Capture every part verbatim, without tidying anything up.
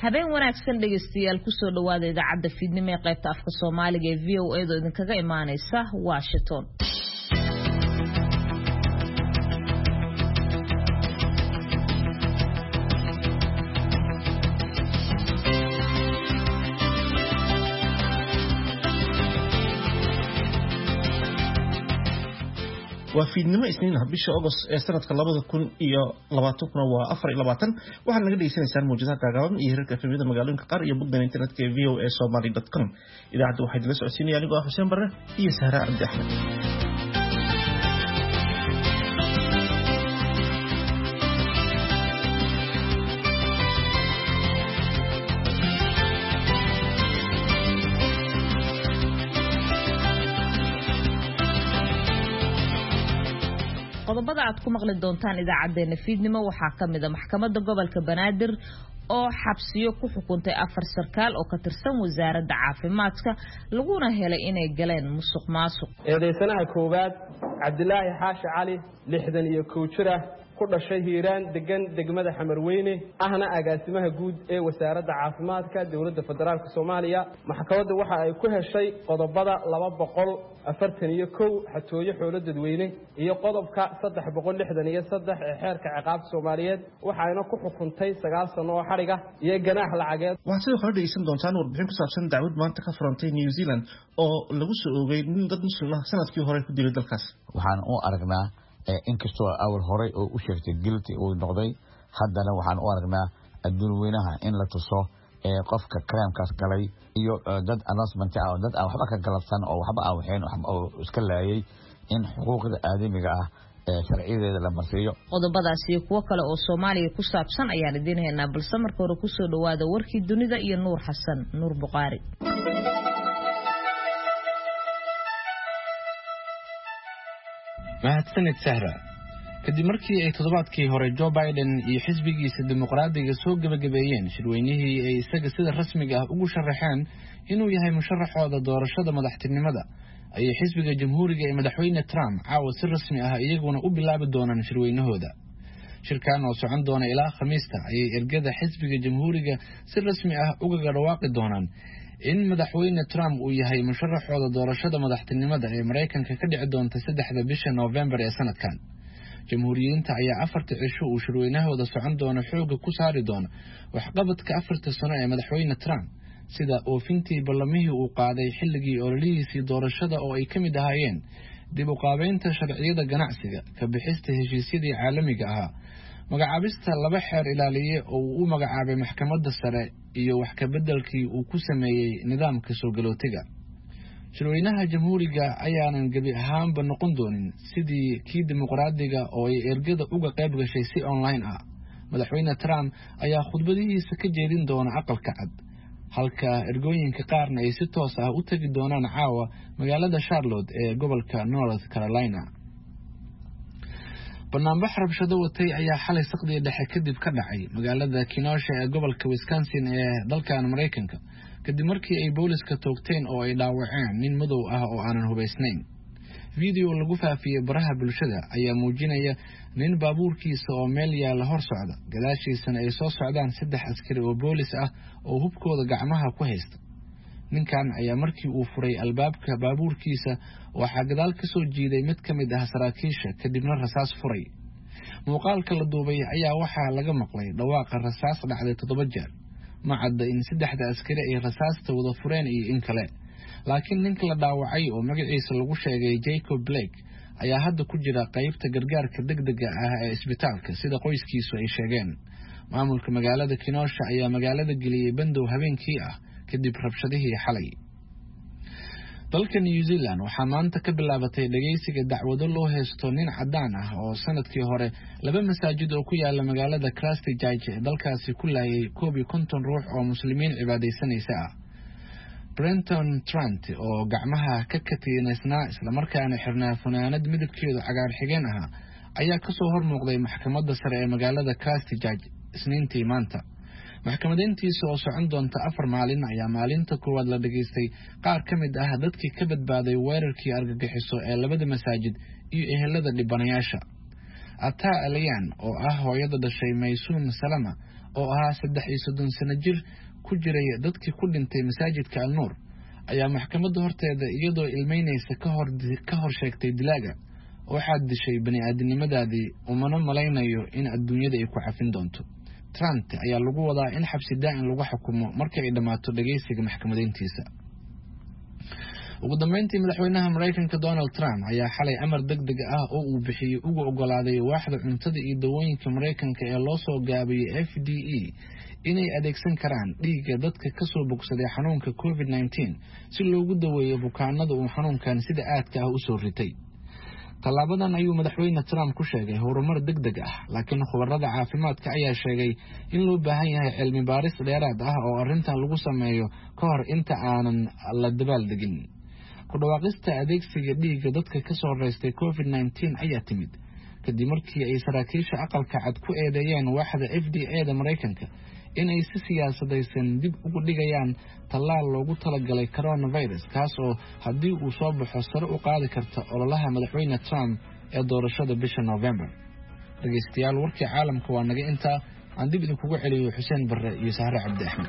habeen wanaagsan dhageystayaal ku soo dhawaada idaacadda fiidnimo ee qaybta afka Soomaaliga ee V O A da idinkaga imaanaysa Washington. وفيدنما إسنين هبيش أغسطس سنة كلابة كون إيا لباتوكنا وأفر إلى باتن وحنا نقدر يسين إنسان موجودات كعام يهرك في ميدا مقالون كقار يبقى من إنترنت كي في أو إس ومالي دوت كوم إذا عدوا واحد لسه عسيني يعني قاعد حسين برا هي سهرة عبد أحمد. qodobada aad ku maqli doontaan idaacadeena fiidnimo waxaa kamid ah maxkamadda gobolka Banaadir oo xabsiyo ku xukuntay afar sarkaal oo ka tirsan wasaaradda caafimaadka laguna helay inay galeen musuqmaasuq. eedeysanaha koowaad Cabdilaahi Xaashi Cali lixdan iyo kow jir ah ku dhashay Hiiraan degan degmada Xamarweyne ahna agaasimaha guud ee wasaaradda caafimaadka dawladda federaalka Soomaaliya. maxkamaddu waxa ay ku heshay qodobada laba boqol afartan iyo kow xatooyo xoolo dadweyne iyo qodobka saddex boqol lixdan iyo saddex ee xeerka ciqaabta Soomaaliyeed waxayna ku xukuntay sagaal sano oo xariga iyo ganaax lacageed. waxaa sidoo kale dhegeysan doontaan warbixin ku saabsan dacwad maanta ka furantay New Zealand oo lagu soo oogay nin dad muslim ah sanadkii hore ku dilay dalkaas. waxaan u aragnaa inkastoo awal hore oo u sheegtay guilty uu noqday haddana waxaan u aragnaa adduun weynaha in la tuso ee qofka crime-kaas galay iyo dad announcement ah dad aan waxba ka galabsan oo waxba aan waxeen oo iska laayay in xuquuqda aadamiga ah ee sharciyeeda la marsiiyo. qodobadaas iyo kuwo kale oo Soomaaliya ku saabsan ayaan idin haynaa balse marka hore ku soo dhawaada warkii dunida iyo Nuur Xasan Nuur Buqaari. mahadsanid Sahra. kadib markii ay toddobaadkii hore Joe Biden iyo xisbigiisa dimuqraadiga soo gabagabeeyeen shirweynihii ay isaga sida rasmiga ah ugu sharaxeen inuu yahay musharaxooda doorashada madaxtinimada ayay xisbiga jamhuuriga ee madaxweyne Trump caawa si rasmi ah iyaguna u bilaabi doonaan shirweynahooda. shirkan oo socon doona ilaa Khamiista ayay ergada xisbiga jamhuuriga si rasmi ah uga dhawaaqi doonaan in madaxweyne Trump uu yahay musharaxooda doorashada madaxtinimada ee Mareykanka ka dhici doonta saddexda bisha November ee sanadkan. jamhuuriyiinta ayaa afarta cisho uu shirweynahooda socon doona xooga ku saari doona waxqabadka afarta sano ee madaxweyne Trump sida oofintii ballamihii uu qaaday xilligii ololihiisii doorashada oo ay ka mid ahaayeen dib u qaabeynta sharciyada ganacsiga ka bixista heshiisyadii caalamiga ahaa magacaabista laba xeer ilaaliye oo uu u magacaabay maxkamadda sare iyo wax ka beddelkii uu ku sameeyey nidaamka soo galootiga. shirweynaha jamhuuriga ayaanan gebi ahaanba noqon doonin sidii kii dimuqraadiga oo ay ergada uga qayb gashay si online ah. madaxweyne Trump ayaa khudbadihiisa ka jeedin doona aqalka cad halka ergooyinka qaarna ay si toos ah u tagi doonaan caawa magaalada Charlotte ee gobolka North Carolina. barnaamij rabshado watay ayaa xalay saqdi dhexe kadib ka dhacay magaalada Kenosha ee gobolka Wisconsin ee dalkan Mareykanka kadib markii ay booliska toogteen oo ay dhaawaceen nin madow ah oo aanan hubaysnayn. video lagu faafiyay baraha bulshada ayaa muujinaya nin baabuurkiisa oo meel yaala hor socda gadaashiisana ay soo socdaan saddex askari oo boolis ah oo hubkooda gacmaha ku haysta. ninkan ayaa markii uu furay albaabka baabuurkiisa waxaa gadaal ka soo jiiday mid ka mid ah saraakiisha kadibna rasaas furay. muuqaalka la duubay ayaa waxaa laga maqlay dhawaaqa rasaas dhacday toddoba jeer. ma cadda in saddexda askari ay rasaasta wada fureen iyo in kale, laakiin ninka la dhaawacay oo magaciisa lagu sheegay Jacob Blake ayaa hadda ku jira qaybta gargaarka degdega ah ee isbitaalka sida qoyskiisu ay sheegeen. maamulka magaalada Kenosha ayaa magaalada geliyay bandow habeenkii ah kadib rabshadihii xalay. dalka New Zealand waxaa maanta ka bilaabatay dhageysiga dacwado loo haysto nin cadaan ah oo sanadkii hore laba masaajid oo ku yaala magaalada Christchurch ee dalkaasi ku laayay koob iyo konton ruux oo muslimiin cibaadaysanaysa ah. Brenton Trent oo gacmaha ka katiinaysnaa isla markaana xirnaa funaanad midabkeedu cagaar xigeen ah ayaa ka soo hor muuqday maxkamadda sare ee magaalada Christchurch Isniintii maanta. maxkamadeyntiisa oo socon doonta afar maalin ayaa maalinta koowaad la dhageystay qaar ka mid ah dadkii ka badbaaday weerarkii argagixiso ee labada masaajid iyo ehelada dhibanayaasha. Ataa Aliyan oo ah hooyada dhashay Maysuun Salama oo ahaa saddex iyo soddon sano jir ku jiray dadkii ku dhintay masaajidka Al-Nuur ayaa maxkamadda horteeda iyadoo ilmeynaysa ka hor ka hor sheegtay dilaaga waxaad dishay bani'aadamnimadaadii umana malaynayo in adduunyada ay ku xafin doonto. Trump ayaa lagu wadaa in xabsi daa'im lagu xukumo marka ay dhamaato dhageysiga maxkamadeyntiisa. ugu dambeyntii madaxweynaha Mareykanka Donald Trump ayaa xalay amar degdeg ah oo uu bixiyay ugu ogolaaday waaxda cuntada iyo dawooyinka Mareykanka ee loo soo gaabiyay F D A inay adeegsan karaan dhiigga dadka ka soo bogsaday xanuunka COVID nineteen si loogu daweeyo bukaanada uu xanuunkan sida aadka ah u soo ritay. Talaabadan ayuu madaxweyne Trump ku sheegay horumar degdeg ah, laakiin khubarada caafimaadka ayaa sheegay in loo baahan yahay cilmi baaris dheeraad ah oo arrintan lagu sameeyo ka hor inta aanan la dabaal degin. ku dhawaaqista adeegsiga dhiigga dadka ka soo reystay COVID nineteen ayaa timid kadib markii ay saraakiisha aqalka cad ku eedeeyeen waaxda F D A-da Mareykanka in ay si siyaasadaysan dib ugu dhigayaan tallaal loogu talagalay coronavirus kaas oo haddii uu soo baxo sare u qaadi karta ololaha madaxweyne Trump ee doorashada bisha November. dhageystayaal warkii caalamka waa naga intaa aan dib idinkugu celiyo Xuseen Barre iyo Sahre Cabdi Axmed.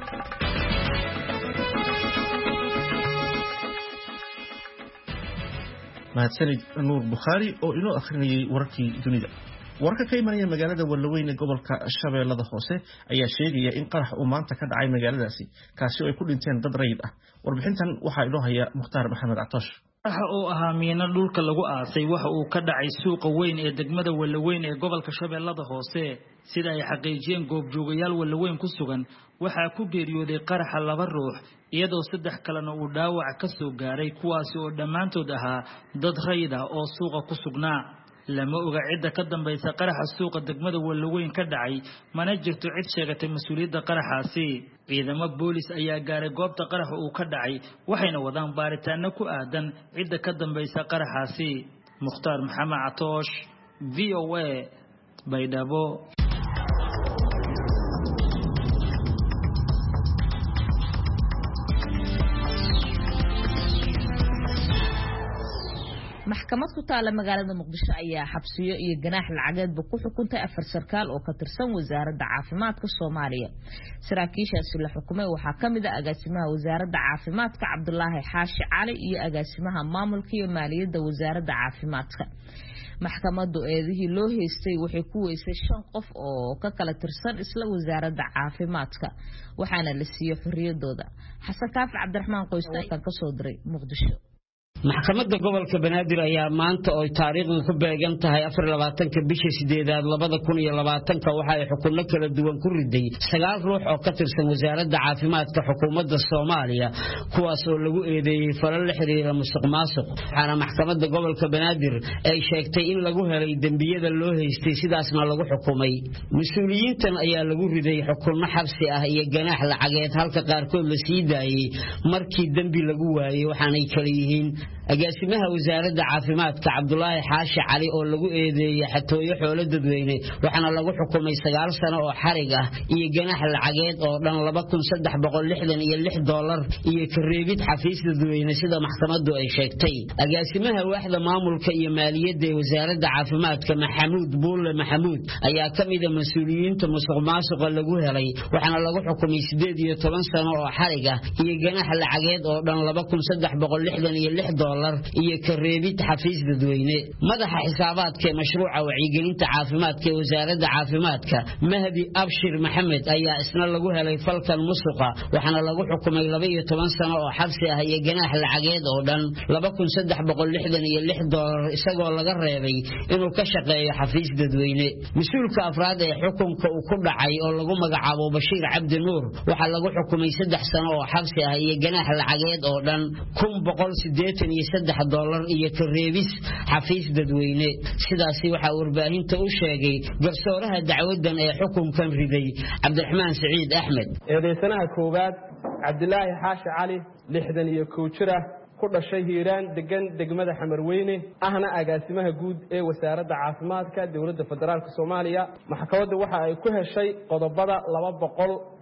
mahadsanid Nuur Bukhari oo inoo akhrinayay warkii dunida. warka ka imanaya magaalada Wallaweyn ee gobolka Shabeellada Hoose ayaa sheegaya in qarax uu maanta ka dhacay magaaladaasi kaasi oo ay ku dhinteen dad rayid ah. warbixintan waxaa inoo haya Mukhtaar Maxamed Catosh. waxa uu ahaa miino dhulka lagu aasay waxa uu ka dhacay suuqa weyn ee degmada Wallaweyn ee gobolka Shabeellada Hoose sida ay xaqiijiyeen goobjoogayaal Wallaweyn ku sugan. waxaa ku geeriyooday qaraxa laba ruux iyadoo saddex kalena uu dhaawac ka soo gaaray kuwaasi oo dhammaantood ahaa dad rayid ah oo suuqa ku sugnaa. lama oga cidda ka dambaysa qaraxa suuqa degmada Wallaweyn ka dhacay mana jirto cid sheegatay mas'uuliyadda qaraxaasi. ciidamo boolis ayaa gaaray goobta qaraxa uu ka dhacay waxayna wadaan baaritaano ku aadan cidda ka dambaysa qaraxaasi. Mukhtaar Maxamed Catosh, V O A, Baydhabo. maxkamad ku taala magaalada Muqdisho ayaa xabsiyo iyo ganaax lacageedba ku xukuntay afar sarkaal oo ka tirsan wasaaradda caafimaadka Soomaaliya. saraakiishaasi la xukumay waxaa kamid ah agaasimaha wasaaradda caafimaadka Cabdulaahi Xaashi Cali iyo agaasimaha maamulka iyo maaliyadda wasaaradda caafimaadka. maxkamaddu eedihii loo haystay waxay ku weysay shan qof oo ka kala tirsan isla wasaaradda caafimaadka waxaana la siiyay xorriyadooda. Xasan Kaafi Cabdiraxmaan Qoyste kan ka soo diray Muqdisho. maxkamadda gobolka Banaadir ayaa maanta oo taariikhdu ku beegan tahay afar iyo labaatanka bisha sideedaad labada kun iyo labaatanka waxa ay xukunno kala duwan ku riday sagaal ruux oo ka tirsan wasaaradda caafimaadka xukuumadda Soomaaliya kuwaas oo lagu eedeeyay falal la xiriira musuqmaasuq. waxaana maxkamadda gobolka Banaadir ay sheegtay in lagu helay dambiyada loo haystay sidaasna lagu xukumay. mas'uuliyiintan ayaa lagu riday xukunno xabsi ah iyo ganaax lacageed halka qaarkood la sii daayay markii dambi lagu waayay. waxaanay kala yihiin agaasimaha wasaaradda caafimaadka Cabdulaahi Xaashi Cali oo lagu eedeeyay xatooyo xoolo dadweyne waxaana lagu xukumay sagaal sano oo xarig ah iyo ganaax lacageed oo dhan laba kun saddex boqol lixdan iyo lix dollar iyo kareebid xafiis dadweyne sida maxkamaddu ay sheegtay. agaasimaha waaxda maamulka iyo maaliyadda ee wasaaradda caafimaadka Maxamuud Buule Maxamuud ayaa kamid ah mas'uuliyiinta musuqmaasuqa lagu helay waxaana lagu xukumay sideed iyo toban sano oo xarig ah iyo ganaax lacageed oo dhan laba kun saddex boqol lixdan iyo lix dollar iyo kareebid xafiis dadweyne. madaxa xisaabaadka mashruuca wacyigelinta caafimaadka ee wasaaradda caafimaadka Mahdi Abshir Maxamed ayaa isna lagu helay falkan musuqa waxaana lagu xukumay laba iyo toban sano oo xabsi ah iyo ganaax lacageed oo dhan laba kun saddex boqol lixdan iyo lix dollar isagoo laga reebay inuu ka shaqeeyo xafiis dadweyne. mas'uulka afraad ee xukunka uu ku dhacay oo lagu magacaabo Bashiir Cabdi Nuur waxaa lagu xukumay saddex sano oo xabsi ah iyo ganaax lacageed oo dhan kun boqol sideetan iyo saddex dollar iyo kareebis xafiis dadweyne. sidaasi waxa warbaahinta u sheegay garsooraha dacwadan ee xukunkan riday Cabdiraxmaan Saciid Axmed. eedeysanaha koowaad Cabdulaahi Xaashi Cali lixdan iyo kow jir ah ku dhashay Hiiraan degan degmada Xamarweyne ahna agaasimaha guud ee wasaaradda caafimaadka dawladda federaalka Soomaaliya. maxkamaddu waxa ay ku heshay qodobada laba boqol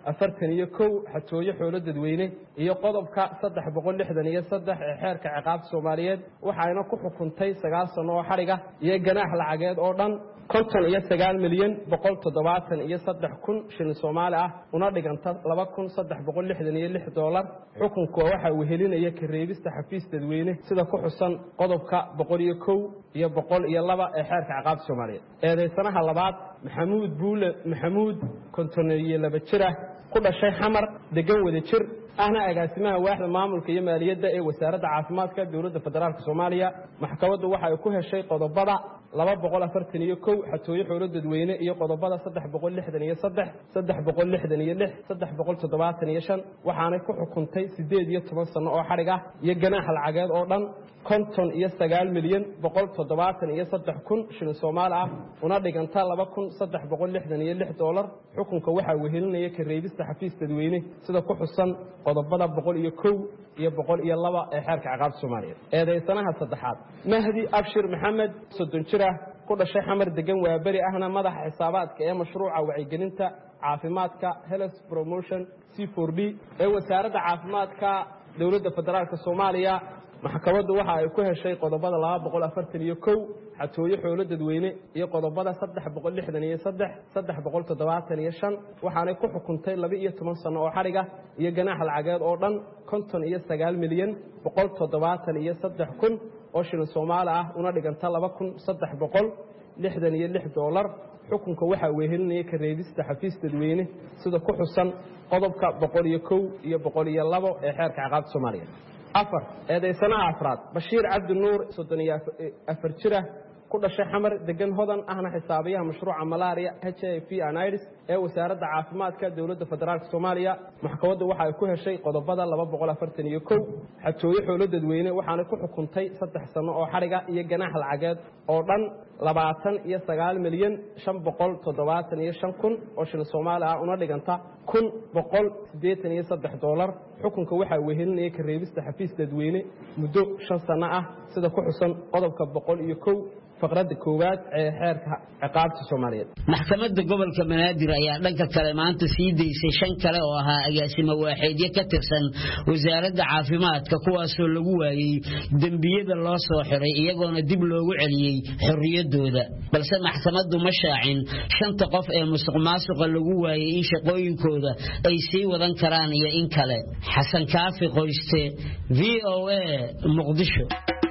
afartan iyo kow xatooyo xoolo dadweyne iyo qodobka saddex boqol lixdan iyo saddex ee xeerka ciqaabta Soomaaliyeed waxayna ku xukuntay sagaal sano oo xariga iyo ganaax lacageed oo dhan konton iyo sagaal milyan boqol toddobaatan iyo saddex kun shilin Soomaali ah una dhiganta laba kun saddex boqol lixdan iyo lix dollar xukunku waxa uu helinaya ka reebista xafiis dadweyne sida ku xusan qodobka boqol iyo kow iyo boqol iyo laba ee xeerka ciqaabta Soomaaliyeed eedeysanaha labaad maxamuud buule maxamuud konton iyo laba jir ah ku dhashay xamar degan wada jir ahna agaasimaha waaxda maamulka iyo maaliyadda ee wasaaradda caafimaadka dowladda federaalka Soomaaliya maxkamaddu waxa ay ku heshay qodobada laba boqol afartan iyo kow xatooyo xoolo dadweyne iyo qodobada saddex boqol lixdan iyo saddex saddex boqol lixdan iyo lix saddex boqol toddobaatan iyo shan waxaanay ku xukuntay sideed iyo toban sano oo xarig ah iyo ganaax lacageed oo dhan konton iyo sagaal milyan boqol toddobaatan iyo saddex kun shilin Soomaali ah una dhiganta laba kun saddex boqol lixdan iyo lix dollar xukunka waxa uu helinaya ka reebista xafiis dadweyne sida ku xusan qodobada boqol iyo kow iyo boqol iyo laba ee xeerka ciqaabta Soomaaliyeed eedeysanaha saddexaad Mahdi Abshir Maxamed soddon jir ah ku dhashay xamar degan waa bari ahna madaxa xisaabaadka ee mashruuca wacyigelinta caafimaadka Health Promotion C four D ee wasaaradda caafimaadka dowladda federaalka Soomaaliya maxkamaddu waxa ay ku heshay qodobada laba boqol afartan iyo kow xatooyo xoolo dadweyne iyo qodobada saddex boqol lixdan iyo saddex saddex boqol toddobaatan iyo shan waxaanay ku xukuntay laba iyo toban sano oo xariga iyo ganaax lacageed oo dhan konton iyo sagaal milyan boqol toddobaatan iyo saddex kun oo shilin Soomaali ah una dhiganta laba kun saddex boqol lixdan iyo lix dollar xukunka waxa uu helinaya ka reebista xafiis dadweyne sida ku xusan qodobka boqol iyo kow iyo boqol iyo laba ee xeerka ciqaabta Soomaaliyeed afar eedeysanaha afraad Bashiir Cabdi Nuur soddon iyo afar jir ah ku dhashay xamar degan hodan ahna xisaabiyaha mashruuca malaria H I V and AIDS ee wasaaradda caafimaadka dowladda federaalka Soomaaliya maxkamaddu waxa ay ku heshay qodobada laba boqol afartan iyo kow xatooyo xoolo dadweyne waxaana ku xukuntay saddex sano oo xariga iyo ganaax lacageed oo dhan labaatan iyo sagaal milyan shan boqol toddobaatan iyo shan kun oo shilin Soomaali ah una dhiganta kun boqol siddeetan iyo saddex dollar xukunka waxa uu helinaya ka reebista xafiis dadweyne muddo shan sano ah sida ku xusan qodobka boqol iyo kow faqradda koowaad ee xeerka ciqaabta Soomaaliyeed maxkamadda gobolka Banaadir ayaa dhanka kale maanta sii deysay shan kale oo ahaa agaasimo waaxeedyo ka tirsan wasaaradda caafimaadka kuwaas oo lagu waayay dambiyada loo soo xiray iyagoona dib loogu celiyay xorriyadooda balse maxkamaddu ma shaacin shanta qof ee musuqmaasuqa lagu waayay in shaqooyinkooda ay sii wadan karaan iyo in kale xasan kaafi qoyste V O A Muqdisho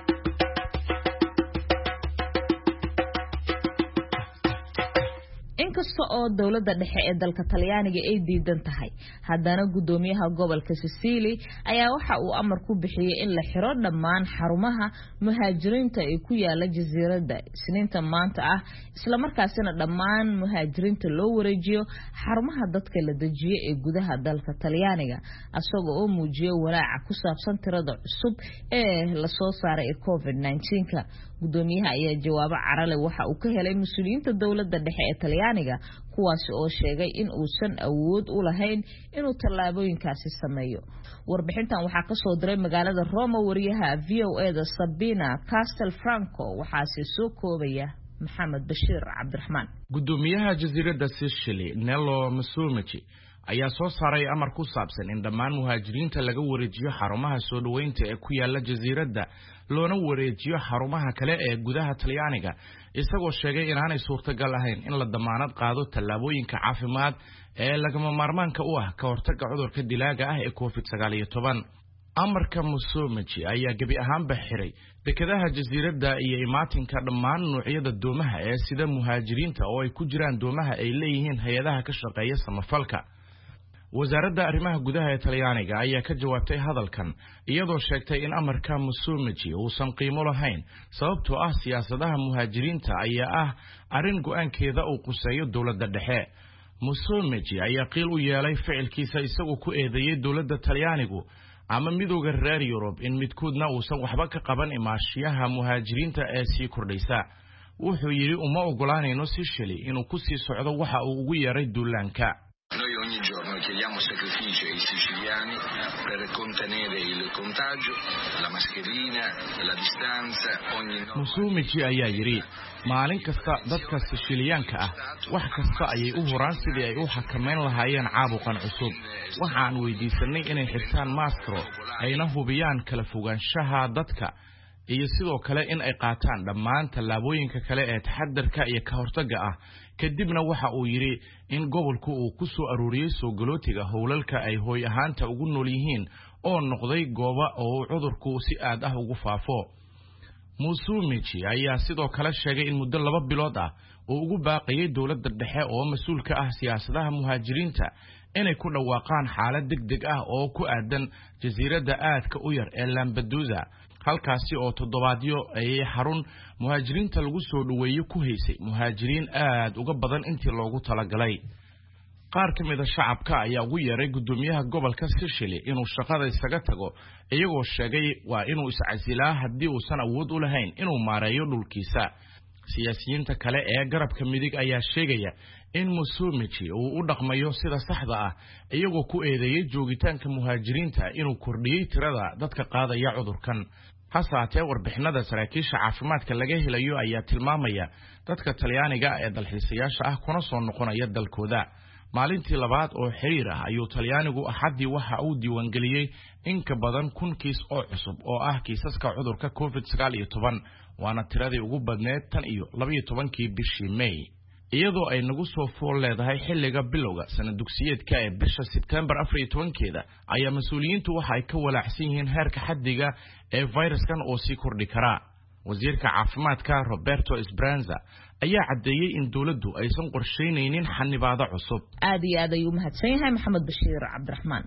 inkasta oo dowladda dhexe ee dalka Talyaaniga ay diidan tahay haddana gudoomiyaha gobolka Sicily ayaa waxa uu amar ku bixiyay in la xiro dhammaan xarumaha muhaajiriinta ee ku yaala jasiiradda Isniinta maanta ah isla markaasina dhammaan muhaajiriinta loo wareejiyo xarumaha dadka la dejiyo ee gudaha dalka Talyaaniga asagoo oo muujiyo walaaca ku saabsan tirada cusub ee la soo saaray ee COVID nineteen ka gudoomiyaha ayaa jawaabo carale waxa uu ka helay mas'uuliyiinta dowladda dhexe ee Talyaaniga kuwaas oo sheegay in uusan awood u lahayn inuu tallaabooyinkaasi sameeyo warbixintan waxaa ka soo diray magaalada Roma wariyaha V O A da Sabina Castelfranco waxaase soo koobaya Maxamed Bashiir Cabdiraxmaan gudoomiyaha jasiiradda Sicily Nello Musumeci ayaa soo saaray amar ku saabsan in dhammaan muhaajiriinta laga wareejiyo xarumaha soo dhaweynta ee ku yaala jasiiradda loona wareejiyo xarumaha kale ee gudaha Talyaaniga isagoo sheegay in aanay suurtagal ahayn in la damaanad qaado tallaabooyinka caafimaad ee lagama maarmaanka u ah ka hortagga cudurka dilaaga ah ee COVID sagaal iyo toban amarka Musumeci ayaa gabi ahaanba xiray dekedaha jasiiradda iyo imaatinka dhammaan noocyada doomaha ee sida muhaajiriinta oo ay ku jiraan doomaha ay leeyihiin hay'adaha ka shaqeeya samafalka wasaaradda arrimaha gudaha ee Talyaaniga ayaa ka jawaabtay hadalkan iyadoo sheegtay in amarka Musumeci uusan qiimo lahayn sababtoo ah siyaasadaha muhaajiriinta ayaa ah arrin go'aankeeda uu quseeyo dowladda dhexe Musumeci ayaa qiil u yeelay ficilkiisa isagoo ku eedeeyay dowladda Talyaanigu ama midowga reer Yurub in midkoodna uusan waxba ka qaban imaashiyaha muhaajiriinta ee sii kordhaysa wuxuu yiri uma ogolaanayno Sicily inuu ku sii socdo waxa uu ugu yeeray duulaanka Noi ogni giorno chiediamo sacrifici ai siciliani per Musumeci ayaa yiri maalin kasta dadka Siciliyaanka ah wax kasta ayay u huraan sidii ay u xakameyn lahaayeen caabuqan cusub waxaan weydiisanay inay xirtaan maaskaro ayna hubiyaan kala fogaanshaha dadka iyo sidoo kale in ay qaataan dhammaan tallaabooyinka kale ee taxadarka iyo ka hortagga ah kadibna waxa uu yiri in gobolku uu ku soo aruuriyay soo galootiga howlalka ay hooy ahaanta ugu nool yihiin oo noqday gooba oo cudurku si aad ah ugu faafo Musumeci ayaa sidoo kale sheegay in muddo laba bilood ah oo ugu baaqayay dawladda dhexe oo mas'uul ka ah siyaasadaha muhaajiriinta inay ku dhawaaqaan xaalad degdeg ah oo ku aadan jasiiradda aadka u yar ee Lampedusa halkaasi oo toddobaadyo ay xarun muhaajiriinta lagu soo dhaweeyo ku haysay muhaajiriin aad uga badan intii loogu talagalay qaar ka mid ah shacabka ayaa ugu yeeray gudoomiyaha gobolka Sicily inuu shaqada isaga tago iyagoo sheegay waa inuu iscasilaa haddii uusan awood u lahayn inuu maareeyo dhulkiisa siyaasiyiinta kale ee garabka midig ayaa sheegaya in Musumeci uu u dhaqmayo sida saxda ah iyagoo ku eedeeyay joogitaanka muhaajiriinta inuu kordhiyay tirada dadka qaadaya cudurkan hasaatee warbixinada saraakiisha caafimaadka laga helayo ayaa tilmaamaya dadka Talyaaniga ee dalxiisayaasha ah kuna soo noqonaya dalkooda maalintii labaad oo xiriir ah ayuu Talyaanigu axadii waxa uu diiwaan galiyay in ka badan kun kiis oo cusub oo ah kiisaska cudurka covid sagaal iyo toban waana tiradii ugu badneed tan iyo laba iyo tobankii bishii May iyadoo ay nagu soo fool leedahay xilliga bilowga sanad dugsiyeedka ee bisha September afar iyo tobankeeda ayaa mas'uuliyiintu waxa ay ka walaacsan yihiin heerka xaddiga ee viruskan oo sii kordhi kara wasiirka caafimaadka Roberto Speranza ayaa cadeeyay in dawladdu aysan qorsheynaynin xanibaado cusub aad iyo aad ayuu mahadsan yahay Maxamed Bashiir Cabdiraxmaan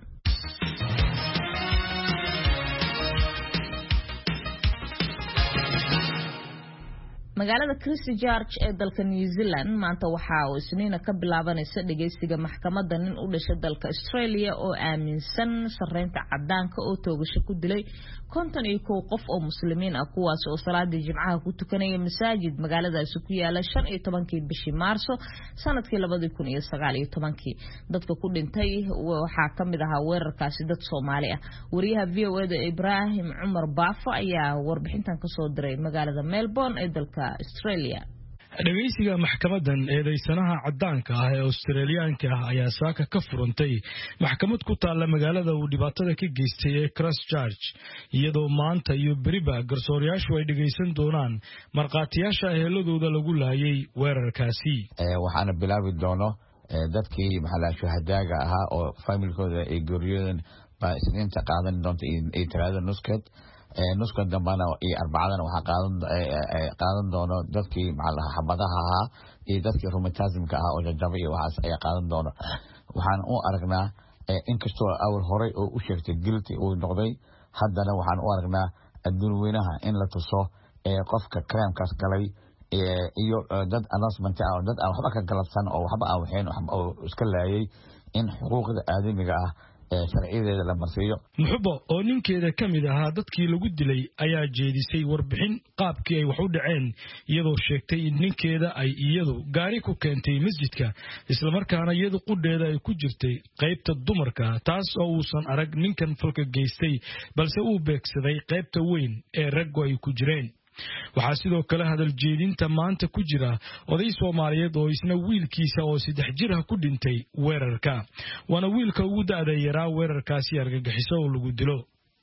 magaalada Christchurch ee dalka New Zealand maanta waxa uu isniina ka bilaabanaysa dhageysiga maxkamadda nin u dhashay dalka Australia oo aaminsan sareynta cadaanka oo toogasho ku dilay konton iyo kow qof oo muslimiin ah kuwaas oo salaadii jimcaha ku tukanaya masaajid magaaladaasi ku yaala shan iyo tobankii bishii Maarso sanadkii laba kun iyo sagaal iyo toban dadka ku dhintay waxa kamid ahaa weerarkaasi dad Soomaali ah wariyaha V O A da Ibrahim Umar Baafo ayaa warbixintan ka soo diray magaalada Melbourne ee dalka Australia dhageysiga maxkamadan eedeysanaha cadaanka ah ee Australiaanka ah ayaa saaka ka furantay maxkamad ku taala magaalada uu dhibaatada ka geystay ee Christchurch iyadoo maanta iyo beriba garsoorayaashu ay dhageysan doonaan marqaatiyaasha eheladooda lagu laayay weerarkaasi ee waxaana bilaabi doono dadkii maxalla shuhadaaga ahaa oo familkooda ay gooriyeen baa isniinta qaadan doonta ee tirada nuskeed nuska dambana iyo arbacadana waxa qaadan qaadan doono dadkii maxalla xabadaha ahaa iyo dadkii rheumatismka ah oo jajaba iyo waxaas ay qaadan doono waxaan u aragnaa in kastoo awal hore oo u sheegtay guilty uu noqday haddana waxaan u aragnaa adduun weynaha in la tuso qofka crime-kaas galay iyo dad announcement ah dad aan waxba ka galabsan oo waxba aan waxeen oo iska laayay in xuquuqda aadamiga ah sharciyadeeda la marsiiyo muxubo oo ninkeeda kamid ahaa dadkii lagu dilay ayaa jeedisay warbixin qaabkii ay wax u dhaceen iyadoo sheegtay in ninkeeda ay iyadu gaari ku keentay masjidka isla markaana iyadu qudheeda ay ku jirtay qaybta dumarka taas oo uusan arag ninkan falka geystay balse uu beegsaday qaybta weyn ee raggu ay ku jireen waxaa sidoo kale hadal jeedinta maanta ku jira oday Soomaaliyeed oo isna wiilkiisa oo saddex jir ah ku dhintay weerarka wana wiilka ugu da'da yaraa weerarkaasi argagixiso oo lagu dilo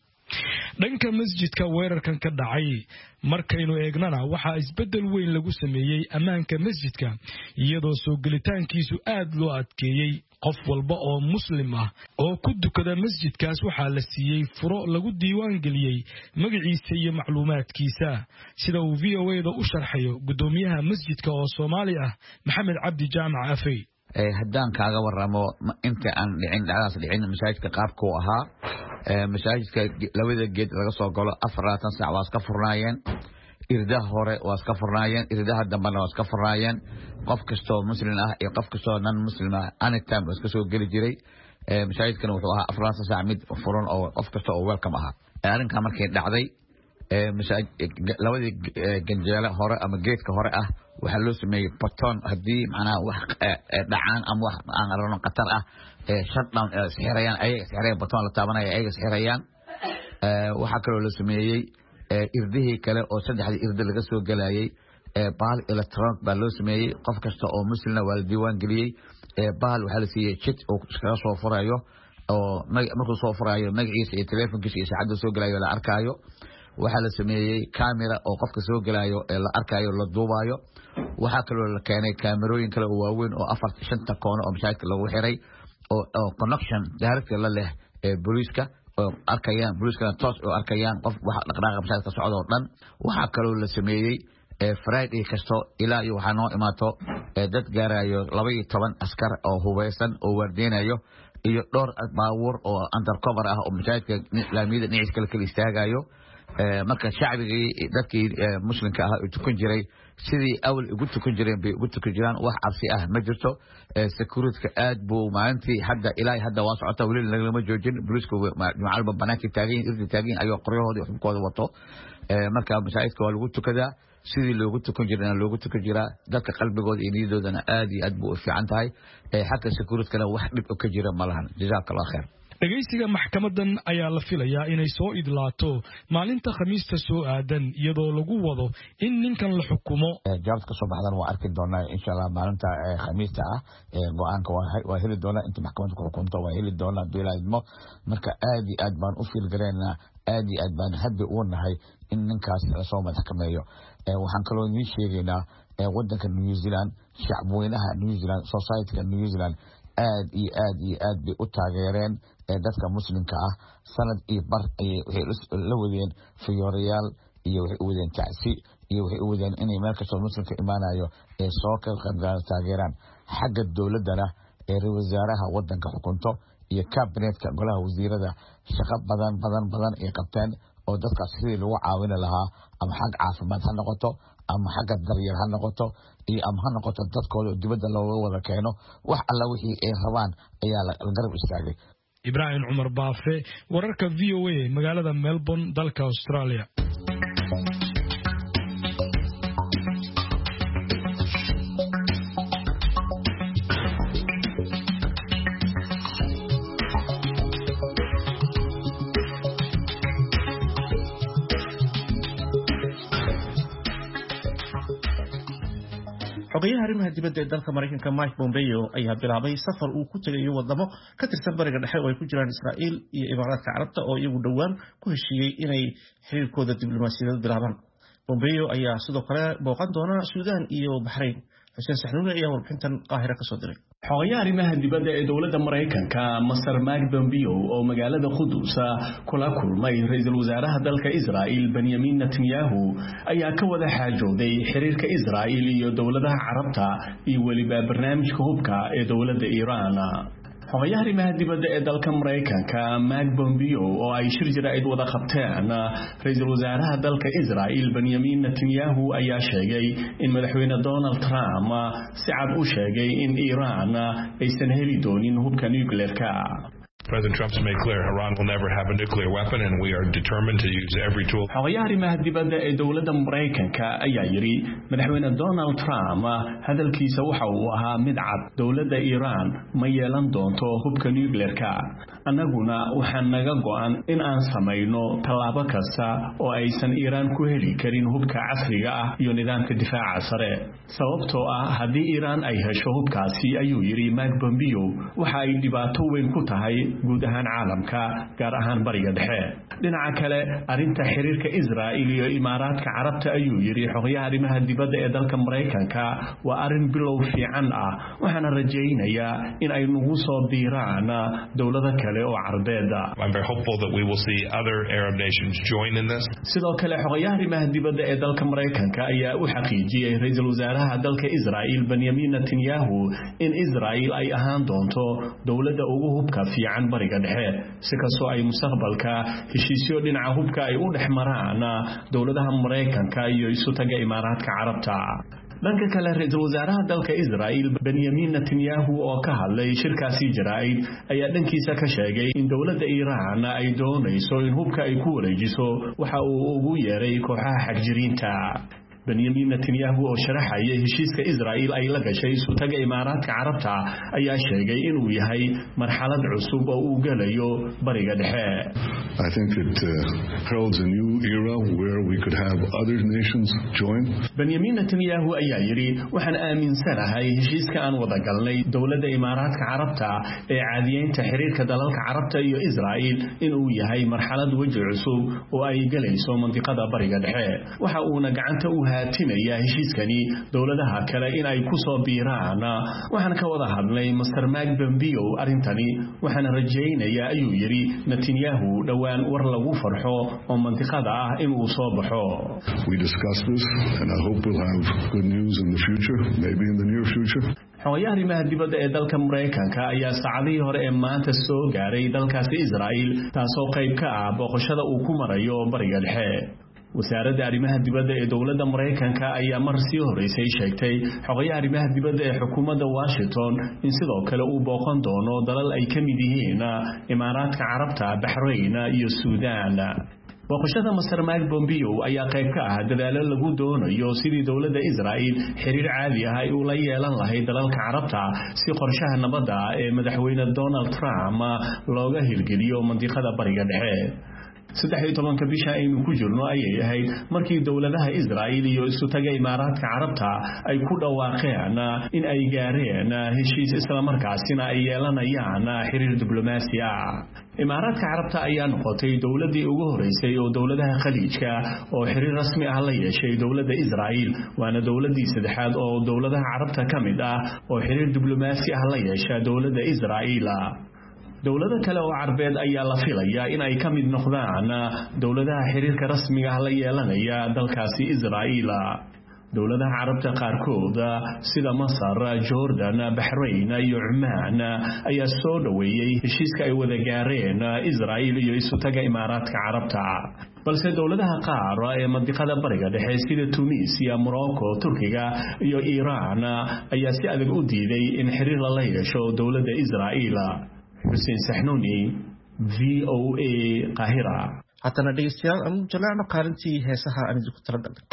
dhanka masjidka weerarkan ka dhacay markaynu eegnana waxa isbedel weyn lagu sameeyay amaanka masjidka iyadoo soo galitaankiisu aad loo adkeeyay qof walba oo muslim ah oo ku dukada masjidkaas waxa la siiyay furo lagu diiwaan galiyay magaciisa iyo macluumaadkiisa sida uu V O A da u sharxayo gudoomiyaha masjidka oo Soomaali ah Maxamed Cabdi Jaamac Afay ee haddaan kaaga waramo inta aan dhicin dhacdaas dhicin masaajidka qaabku ahaa ee masaajidka labada geed laga soo galo afar iyo labaatan saac waa iska furnaayeen irdaha hore waa iska furnaayeen irdaha dambana waa iska furnaayeen qof kasto muslim ah iyo qof kasto nan muslim ah anytime iska soo gali jiray ee masaajidkana wuxuu ahaa afar iyo labaatan saac mid furan oo qof kasto oo welcome ah arrinka markay dhacday labadii ganjeele hore ama geedka hore ah waxaa loo sameeyey baton haddii macnaha wax dhacaan ama wax aan aragno khatar ah shutdown sixirayaan ayaga sixirayaan baton la taabanaya ayaga sixirayaan waxaa kaloo la sameeyey irdihii kale oo saddexdii irdi laga soo galayay bahal electronic baa loo sameeyey qof kasta oo muslimna waa la diiwaan geliyey bahal waxaa la siiyey jit oo iskaga soo furayo oo markuu soo furayo magaciisa iyo telefonkiisa iyo saacadda soo galayo la arkaayo waxaa la sameeyey camera oo qofka soo galayo la arkaayo la duubayo waxaa kaloo la keenay kaamerooyin kale oo waaweyn oo afar shanta koono oo mashaakil lagu xiray oo connection direct la leh ee booliiska oo arkayaan booliiskana toos oo arkayaan qof wax dhaqdhaqaaqa mashaakilka socda oo dhan waxaa kaloo la sameeyey Friday kasto ilaa iyo waxaa noo imaato dad gaarayo laba iyo toban askar oo hubeysan oo wardeenayo iyo dhowr baabuur oo undercover ah oo mashaakilka laamiyada dhinaciisa kale kala istaagayo marka shacbigii dadkii muslimka ah oo tukan jiray sidii awal ugu tukan jireen bay ugu tukan jiraan wax cabsi ah ma jirto security aad buu maalintii hadda ilaa hadda waa socota wali lagama joojin booliisku macalba banaanka taagin irti taagin ayuu qoryahoodii xubkooda wato marka mashaakilka waa lagu tukadaa sidii loogu tukan jirana loogu tukan jiraa dadka qalbigooda iyo niyadoodana aad iyo aad buu u fiican tahay xagga security-kana wax dhib ka jira ma lahan jazakallahu khair dhageysiga maxkamadan ayaa la filayaa inay soo idlaato maalinta khamiista soo aadan iyadoo lagu wado in ninkan la xukumo jawaabta ka soo baxdan waa arki doonaa insha Allah maalinta khamiista ah go'aanka waa heli doonaa inta maxkamaddu ku xukunto waa heli doonaa bilaadmo marka aad iyo aad baan u fiilgareynaa aad iyo aad baan hadda u nahay in ninkaas la soo madaxkameeyo waxaan kaloo idin sheegaynaa wadanka New Zealand shacbweynaha New Zealand society-ka New Zealand aad iyo aad iyo aad bay u taageereen dadka muslimka ah sanad iyo bar ayay waxay la wadeen fiyooriyaal iyo waxay u wadeen tacsi iyo waxay u wadeen inay meel kastoo muslimka imaanayo ee soo ka qaybgalaan taageeraan xagga dowladana ee ra-iisul wasaaraha wadanka xukunto iyo cabinetka golaha wasiirada shaqo badan badan badan ay qabteen oo dadkaas sidii lagu caawin lahaa ama xag caafimaad ha noqoto ama xagga daryeel ha noqoto iyo ama ha noqoto dadkooda dibadda looga wada keeno wax alla wixii ay rabaan ayaa la garab istaagay Ibrahim Umar Baafe wararka V O A magaalada Melbourne dalka Australia xogayaha arrimaha dibadda ee dalka Mareykanka Mike Pompeo ayaa bilaabay safar uu ku tagayo wadamo ka tirsan bariga dhexe oo ay ku jiraan Israa'iil iyo Imaaraadka Carabta oo iyagu dhawaan ku heshiiyey inay xiriirkooda diblomaasiyadeed bilaabaan. Pompeo ayaa sidoo kale booqan doona Suudaan iyo Bahrain. Xuseen Saxnuuni ayaa warbixintan Qaahira ka soo diray. xogayaha arrimaha dibadda ee dowladda Mareykanka Masar Mike Pompeo oo magaalada Qudus kula kulmay ra'iisul wasaaraha dalka Israa'iil Benjamin Netanyahu ayaa ka wada xaajooday xiriirka Israa'iil iyo dowladaha Carabta iyo waliba barnaamijka hubka ee dowladda Iiraan. xogayaha arrimaha dibadda ee dalka Mareykanka Mike Pompeo oo ay shir jiraa'id wada qabteen ra'iisul wasaaraha dalka Israa'iil Benjamin Netanyahu ayaa sheegay in madaxweyne Donald Trump si cad u sheegay in Iiraan aysan heli doonin hubka nuclear-ka. President Trump's made clear Iran will never have a nuclear weapon and we are determined to use every tool. xogayaha arrimaha dibadda ee dowladda Mareykanka ayaa yiri madaxweyne Donald Trump hadalkiisa waxa uu ahaa mid cad dowladda Iran ma yeelan doonto hubka nuclear-ka annaguna waxaan naga go'an in aan samayno tallaabo kasta oo aysan Iran ku heli karin hubka casriga ah iyo nidaamka difaaca sare sababtoo ah haddii Iran ay hesho hubkaasi ayuu yiri Mike Pompeo waxa ay dhibaato weyn ku tahay guud ahaan caalamka gaar ahaan bariga dhexe. dhinaca kale arinta xiriirka Israa'iil iyo Imaaraadka Carabta ayuu yiri xogayaha arrimaha dibadda ee dalka Mareykanka waa arin bilow fiican ah waxaana rajaynayaa in ay nagu soo biiraan dowlado kale oo Carbeed. I'm very hopeful that we will see other Arab nations join in this. sidoo kale xogayaha arrimaha dibadda ee dalka Mareykanka ayaa u xaqiijiyay ra'iisul wasaaraha dalka Israa'iil Benjamin Netanyahu in Israa'iil ay ahaan doonto dowladda ugu hubka fiican bariga dhexe si kasto ay mustaqbalka heshiisyo dhinaca hubka ay u dhexmaraan dowladaha Mareykanka iyo isu taga Imaaraadka Carabta. dhanka kale ra-iisul wasaaraha dalka Israel Benjamin Netanyahu oo ka hadlay shirkaasi jaraa'id ayaa dhankiisa ka sheegay in dowladda Iran ay doonayso in hubka ay ku wareejiso waxa uu ugu yeeray kooxaha xagjiriinta. Benjamin Netanyahu oo sharaxaya heshiiska Israel ay la gashay sutaga Imaaraadka Carabta ayaa sheegay inuu yahay marxalad cusub oo uu galayo bariga dhexe. I think it uh, heralds a new era where we could have other nations join. Benjamin Netanyahu ayaa yiri waxaan aaminsanahay heshiiska aan wada galnay dowladda Imaaraadka Carabta ee caadiyeynta xiriirka dalalka Carabta iyo Israel inuu yahay marxalad waji cusub oo ay galayso mantiqada bariga dhexe. Waxa uu gacanta u haatinaya heshiiskani dowladaha kale in ay ku soo biiraan. Waxaan ka wada hadlay Mister Mike Pompeo arintani waxaan rajaynayaa ayuu yiri Netanyahu dhawaan war lagu farxo oo mantiqada ah in uu soo baxo. We discussed this and I hope we'll have good news in the future, maybe in the near future. Xogayaha arrimaha dibadda ee dalka Mareykanka ayaa saacadihii hore ee maanta soo gaaray dalkaasi Israel taasoo qayb ka ah booqashada uu ku marayo bariga dhexe. wasaaradda arrimaha dibadda ee dowladda Mareykanka ayaa mar sii horeysay sheegtay xogayaha arrimaha dibadda ee xukuumadda Washington in sidoo kale uu booqan doono dalal ay ka mid yihiin Imaaraadka Carabta, Bahrain iyo Suudaan. booqashada Mister Mike Pompeo ayaa qayb ka ah dadaalo lagu doonayo sidii dowladda Israel xiriir caadi ah ay u la yeelan lahayd dalalka Carabta si qorshaha nabadda ee madaxweyne Donald Trump looga hirgeliyo mantiqada bariga dhexe. saddex iyo tobanka bisha aynu ku jirno ayay ahayd markii dowladaha Israel iyo isu taga Imaaraadka Carabta ay ku dhawaaqeen in ay gaareen heshiis isla markaasina ay yeelanayaan xiriir diblomaasi ah. Imaaraadka Carabta ayaa noqotay dowladii ugu horeysay oo dowladaha Khaliijka oo xiriir rasmi ah la yeeshay dowladda Israel, waana dowladii saddexaad oo dowladaha Carabta ka mid ah oo xiriir diblomaasi ah la yeesha dowladda Israel. dowlado kale oo Carbeed ayaa la filayaa in ay ka mid noqdaan dowladaha xiriirka rasmiga ah la yeelanaya dalkaasi Israel. dowladaha Carabta qaarkood sida Masar, Jordan, Bahrain iyo Oman ayaa soo dhaweeyay heshiiska ay wada gaareen Israel iyo isu taga Imaaraadka Carabta. balse dowladaha qaar ee mantiqada bariga dhexe sida Tunisia, Morocco, Turkiga iyo Iran ayaa si adag u diiday in xiriir la yeesho dowladda Israel. Hussein Sahnuni, V O A, Qahira. haddana dhegeystayaal aan jaleecno qaalintii heesaha aan idinku talagalnay.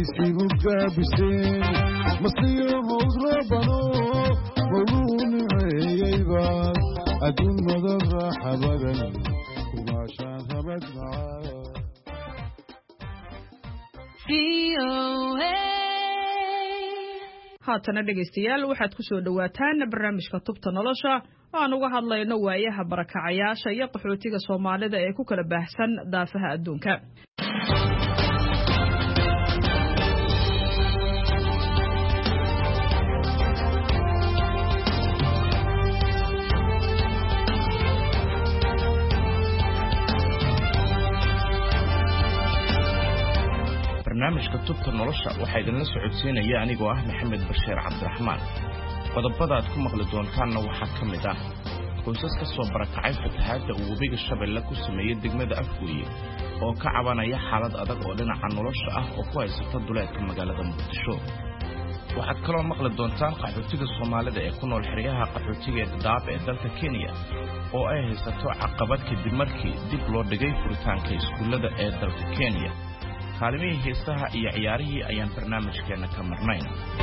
bisigu gaabiseen masiyo hoos rabano mawluuni ceeyaybaad adduun madar raaxa badan kumaashaan rabad macaa haatana dhegaystayaal waxaad ku soo dhowaataan barnaamijka tubta nolosha oo aan uga hadlayno waayaha barakacayaasha iyo qaxootiga soomaalida ee ku kala baahsan daafaha adduunka. barnaamijka tubta nolosha waxaa idinla socodsiinaya anigoo ah maxamed bashiir cabdiraxmaan. qodobada aad ku maqli doontaanna waxaa ka mid ah qoysas ka soo barakacay fatahaadda uu webiga Shabeelle ku sameeyay degmada Afgooye oo ka cabanaya xaalad adag oo dhinaca nolosha ah oo ku haysata duleedka magaalada Muqdisho. waxaad kaloo maqli doontaan qaxootiga Soomaalida ee ku nool xeryaha qaxootiga ee Dadaab ee dalka Kenya oo ay haysato caqabad kadib markii dib loo dhigay furitaanka iskuulada ee dalka Kenya. kaalmihii heesaha iyo ciyaarihii ayaan barnaamijkeena ka marnayn.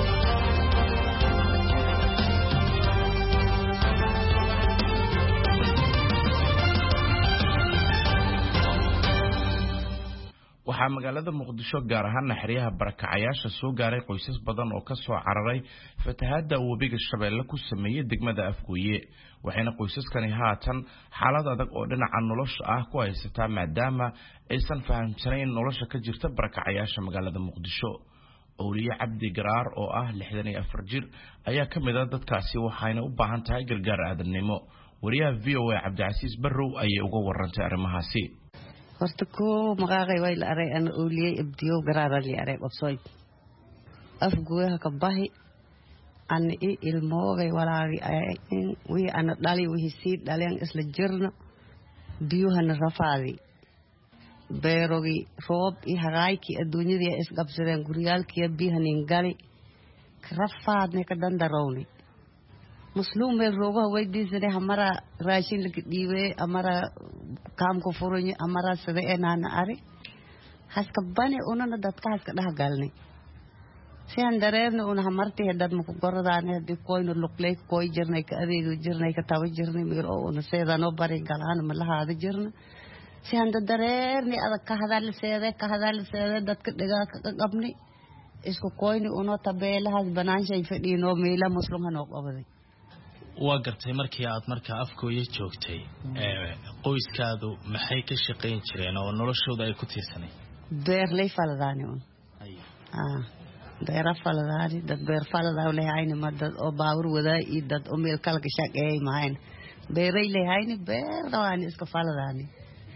waxaa magaalada Muqdisho gaar ahaan xeryaha barakacayaasha soo gaaray qoysas badan oo ka soo cararay fatahaadda webiga Shabeelle ku sameeyay degmada Afgooye. waxayna qoysaskani haatan xaalad adag oo dhinaca nolosha ah ku haysataa maadaama aysan fahamsanayn nolosha ka jirta barakacayaasha magaalada Muqdisho. Awliye Cabdi Garaar oo ah lixdan iyo afar jir ayaa ka mid ah dadkaasi waxayna u baahan tahay gargaar aadannimo. wariyaha V O A Cabdicasiis Barrow ayay uga warantay arrimahaasi. horta ko magacay way la aray an Awliye Abdiyo Garaar li aray qabsoy Afgooye ka bahi an ilmoogay walaali ay in wi an dhali wi si dhaleen isla jirna biyuhana rafaadi beerogi roob i hagaayki adduunyada is qabsadeen guriyaalkii biyahanin gali rafaadne ka dandarawni muslim meel rooga weydiisane hamara raashin la dhiibay amara kaam ku furani amara sida eenana ari haska bani unana dadka haska dhagalni siyan dareerna una hamartii dad ma ku goradaan hadii qoyno luqlay qoy jirnay ka adeego jirnay ka taw jirnay mir oo una seedano bari galaan ma lahaada jirna siyan dareerni adag ka hadal seede ka hadal seede dadka dhiga ka qabni isku qoyni una tabeelahaas banaanshay fadhiino meela musliman oo qabaday. waa gartay markii aad markaa Afgooye joogtay ee qoyskaadu maxay ka shaqeyn jireen oo noloshooda ay ku tiirsanay? beer lay faladaani un ah beer faladaani dad beer faladaw leeyayna madad oo baawur wadaa ii dad oo meel kala ka shaqeeyay maayn beeray leeyayna beer dawaani iska faladaani.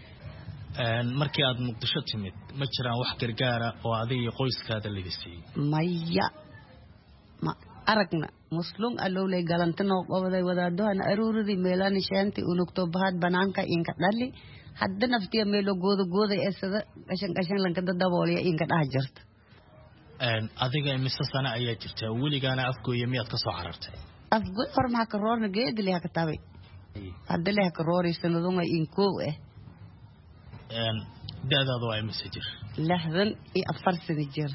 een markii aad Muqdisho timid ma jiraan wax gargaara oo adiga iyo qoyskaada laga siiyay? maya ma aragna muslim alowlay galantano qobaday wadaadoohan aruuridi meelani sheenti unugto bahad banaanka inka dhali hadda naftiya meelo goodo goodo ee sida qashan qashan lanka dabooliya inka dhax jirta. een adiga imisa sana ayaa jirta weligaana Afgooye miyaad ka soo carartay? Afgooye farma ka roorna geedli ha ka tabay hadda leh ka roori sanaduma in koow eh een daadaadu ay masajir lixdan iyo afar sano jir.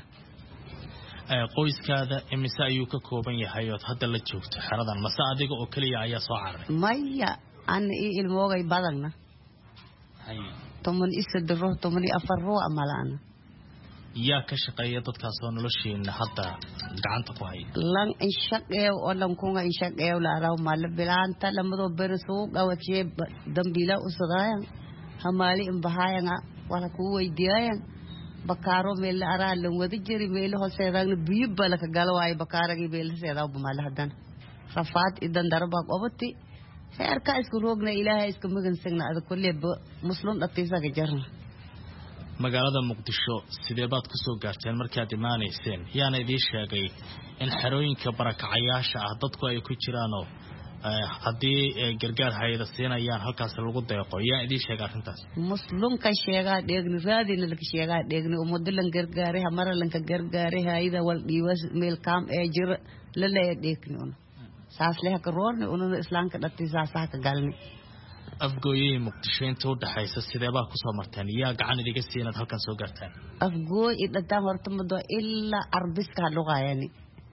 ee qoyskaada imisa ayuu ka kooban yahay oo hadda la joogto xaradan mase adiga oo kaliya ayaa soo cararay? maya an ilmoogay badana hay toman isadro toman iyo afar roo amalaan yaa ka shaqeeya dadkaas oo nolosheena hadda gacanta ku hay lan inshaqeeyo oo lan kunga inshaqeeyo la araw mal bilaanta lamado berisu gawajee dambila usadayan hamali imbahayanga wala ku weydiyayan bakaaro meel ara lan wada jiri meel hooseedan biyo balaka galwaay bakaaragi meel seedaa bumal hadan rafaad idan darba qobati heerka isku roogna ilaahay isku magansagna ad kulli muslim dhatiisa ka jarna. magaalada Muqdisho sidee baad ku soo gaarteen markii aad imaanayseen? yaana idin sheegay in xarooyinka barakacayaasha ah dadku ay ku jiraan oo haddii gargaar hay'ada siinayaan halkaas lagu deeqo yaa idin sheegay arrintaas? muslim ka sheega dheegni raadina la sheega dheegni umadalan gargaaray hamara lanka gargaaray hay'ada wal dhiwas meel kaam ee jir la leeyahay dheegni un saas leh ka roorni un islaamka dhatiisa saaka galni. afgooyay muqdisho inta u dhaxaysa sideebaa ku soo marteen yaa gacan idiga siinad halkan soo gaartaan afgooy idhataan horta mado ilaa arbiska luqayani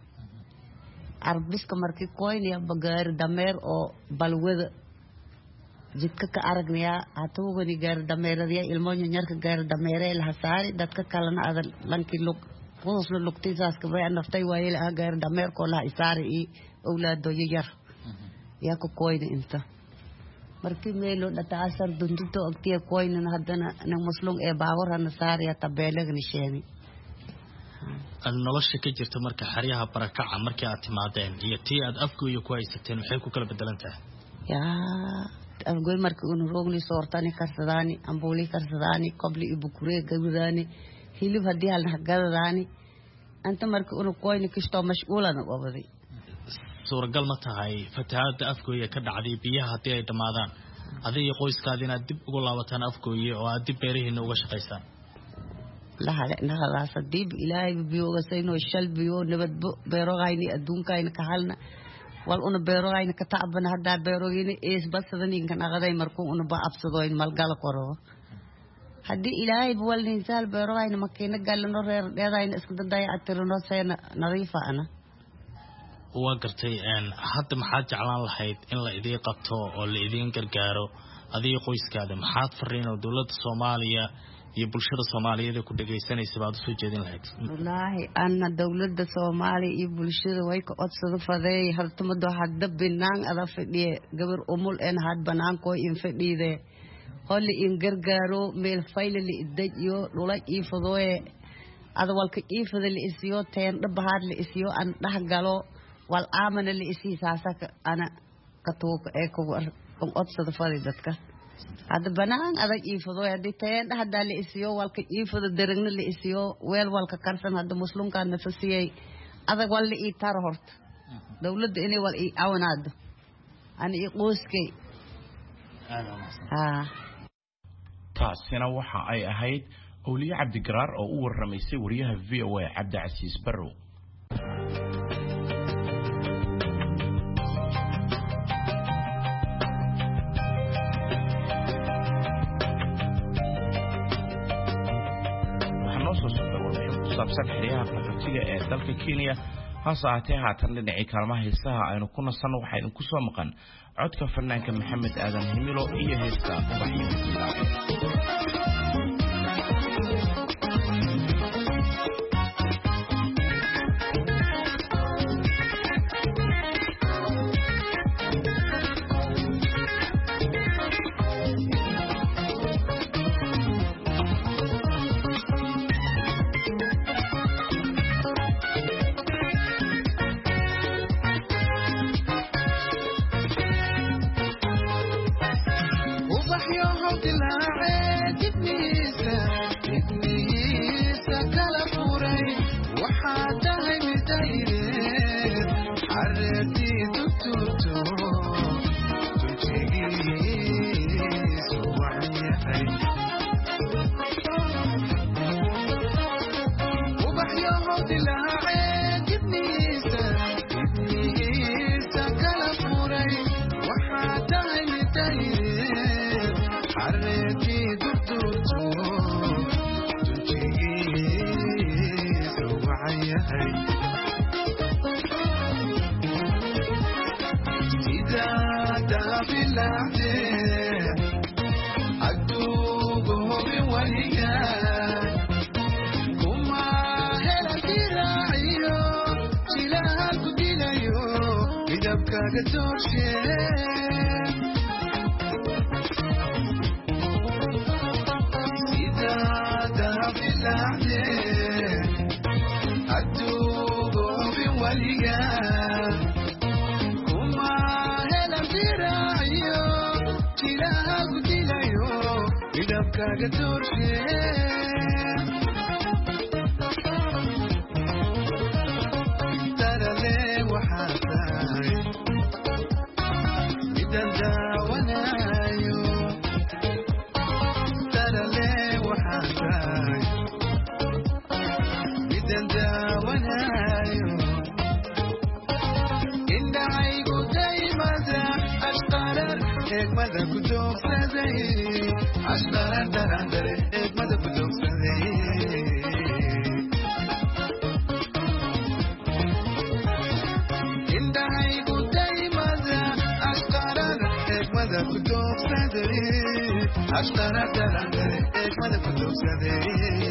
arbiska markii koynaya bagaari dameer oo balwada jidka ka aragnaya hatugani gaari dameeradiya ilmo nyarka gaari dameere la hasaari dadka kalena adan lanki lug qoosla lugtiisaas ka bay naftay waayay la gaari dameer ko la isaari i awlaado yar yaa ku koyna inta markii meelo dhata asar dundunto agtiya koyna hadana na muslum ee baawarana saariya tabeelagni sheeni nolosha ka jirta marka xariyaha barakaca markii aad timaadeen iyo tii aad afgooyo ku haysateen waxay ku kala bedelan tahay yaa afgooy markii uu roogni soortani karsadaani ambuuli karsadaani qabli ibukure gabadaani hilib hadii hal hagadaani anta markii uu koyni kisto mashquulana qabadi suuragal ma tahay fatahaada afgooye ka dhacday biyaha hadii ay dhamaadaan adiga qoyskaadina dib ugu laabataan afgooye oo aad dib beerihiina uga shaqaysaan la hada nala sadib ilaahay biyoga sayno shalbiyo nabad beerogayni adduunkayna ka halna wal una beerogayna ka taabana hada beerogayni is basadan in kan aqaday markuu una ba absado in malgal qoro hadii ilaahay wal insal beerogayna makiina galno reer dheedayna isku daday atirno sayna nadiifa ana waa gartay een hadda maxaad jeclaan lahayd in la idin qabto oo la idin gargaaro adiga qoyskaada maxaad fariino dawladda Soomaaliya iyo bulshada Soomaaliyeed ku dhageysanaysa baad soo jeedin lahayd wallahi anna dawladda Soomaaliya iyo bulshada way ka codsado faday hartumado hadda binaan ada fadhiye gabar umul een had banaan ko in fadhiide holli in gargaaro meel fayl li idajiyo dhulay ii fadooye ada walka ii fadal isiyo teen dhabaad li isiyo an dhaxgalo wal aamana li isi saasaka ana katuuq ee ku codsado faday dadka hada banaan adag ii fado hadii teen hada la isiyo walka ii fado daragna la isiyo weel walka karsan hada muslimka nafsiyay adag wal ii tar horta dawladda inay wal ii awnaado ani ii qoyskay ha taasina waxa ay ahayd Awliya Cabdi Garaar oo u waramaysay wariyaha V O A Cabdi Casiis Barrow sabsan xiriyaha qaxootiga ee dalka Kenya haasaatee haatan dhinacii kaalmaha heesaha aynu ku nasan waxaynu ku soo maqan codka fanaanka Maxamed Aadan Himilo iyo heesta Mother kudogsaday ashqara darandare eegmada kudogsaday indhahaygu daymada ashqarada eegmada kudogsaday ashqara darandare eegmada kudogsaday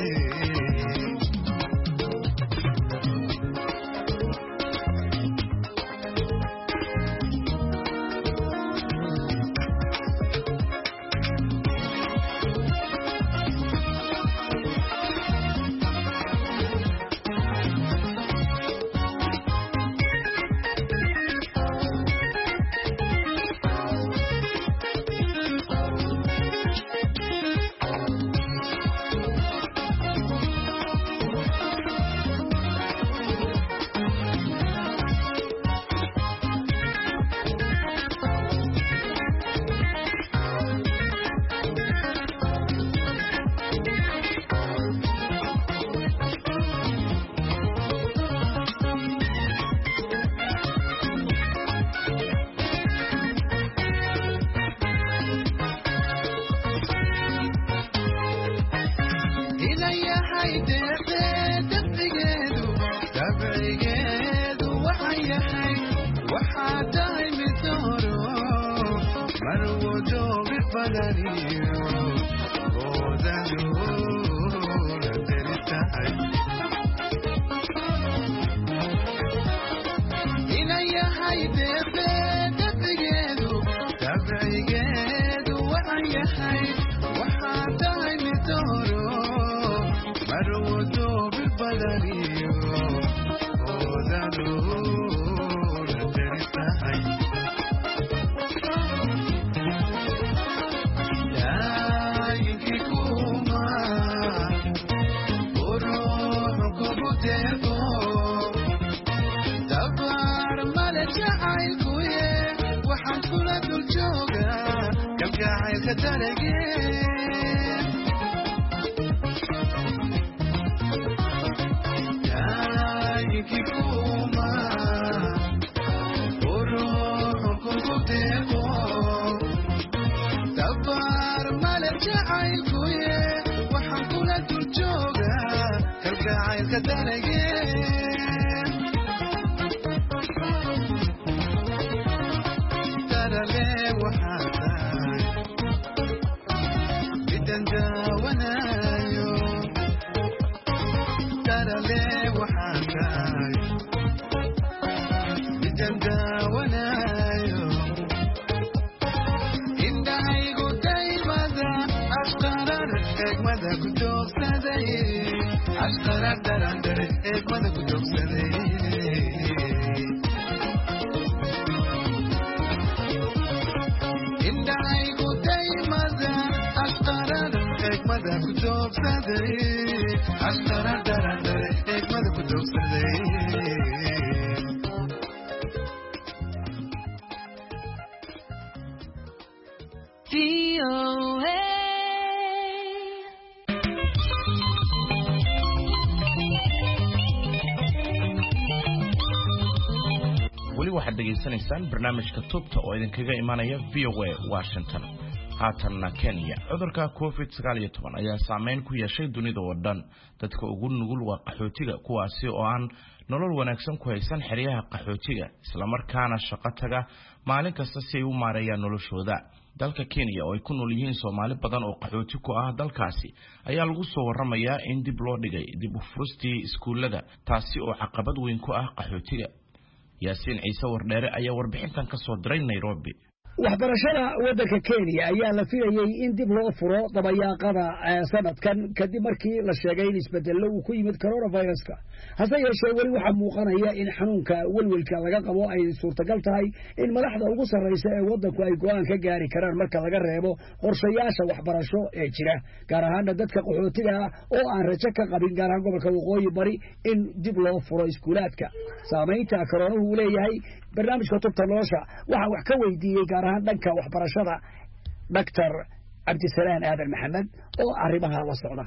barnaamijka tubta oo idinkaga imanaya V O A Washington. haatanna Kenya cudurka covid sagaal iyo toban ayaa saameyn ku yeeshay dunida oo dhan. dadka ugu nugul waa qaxootiga kuwaasi oo aan nolol wanaagsan ku haysan xeryaha qaxootiga isla markaana shaqo taga maalin kasta si ay u maareeyaan noloshooda. dalka Kenya oo ay ku nool yihiin Soomaali badan oo qaxooti ku ah dalkaasi ayaa lagu soo waramayaa in dib loo dhigay dib u furustii iskuulada taasi oo caqabad weyn ku ah qaxootiga. yaasiin ciise wardheere ayaa warbixintan ka soo diray Nairobi. waxbarashada waddanka Kenya ayaa la filayay in dib loo furo dabayaaqada sanadkan kadib markii la sheegay in isbeddello uu ku yimid coronavirus-ka. hase yeeshee weli waxaa muuqanaya in xanuunka welwelka laga qabo ay suurtagal tahay in madaxda ugu sarreysa ee waddanku ay go'aan ka gaari karaan marka laga reebo qorshayaasha waxbarasho ee jira gaar ahaana dadka qaxootiga ah oo aan rajo ka qabin gaar ahaan gobolka waqooyi bari in dib loo furo iskuulaadka. saamaynta koronuhu uu leeyahay barnaamijka tubta nolosha waxaa wax ka weydiiyey gaar ahaan dhanka waxbarashada doctor cabdisalaan aadan maxamed oo arrimaha la socda.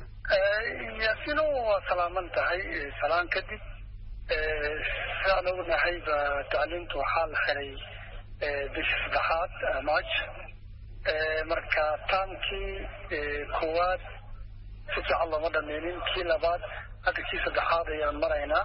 yaasino waa salaaman tahay salaan kadib sidaan ognahay ba tacliintu waxaa la xiray bisha saddexaad march marka taamkii koowaad si fiican looma dhameynin kii labaad hadda kii saddexaad ayaan maraynaa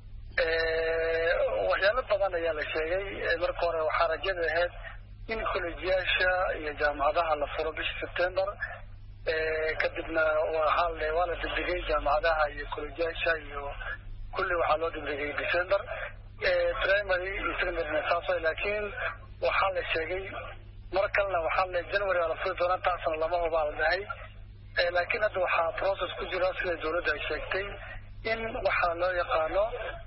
waxyaalo badan ayaa la sheegay marka hore waxaa rajada ahayd in kolejyaasha iyo jaamacadaha la furo bishii September kadibna waa waa la degdegay jaamacadaha iyo kolejyaasha iyo kulli waxaa loo degdegay December primary iyo secondary saaso laakiin waxaa la sheegay mar kalena waxaa la January la furi doonaa taasna lama hubo aldahay laakiin hadda waxaa process ku jira sida dowladda ay sheegtay in waxaa loo yaqaano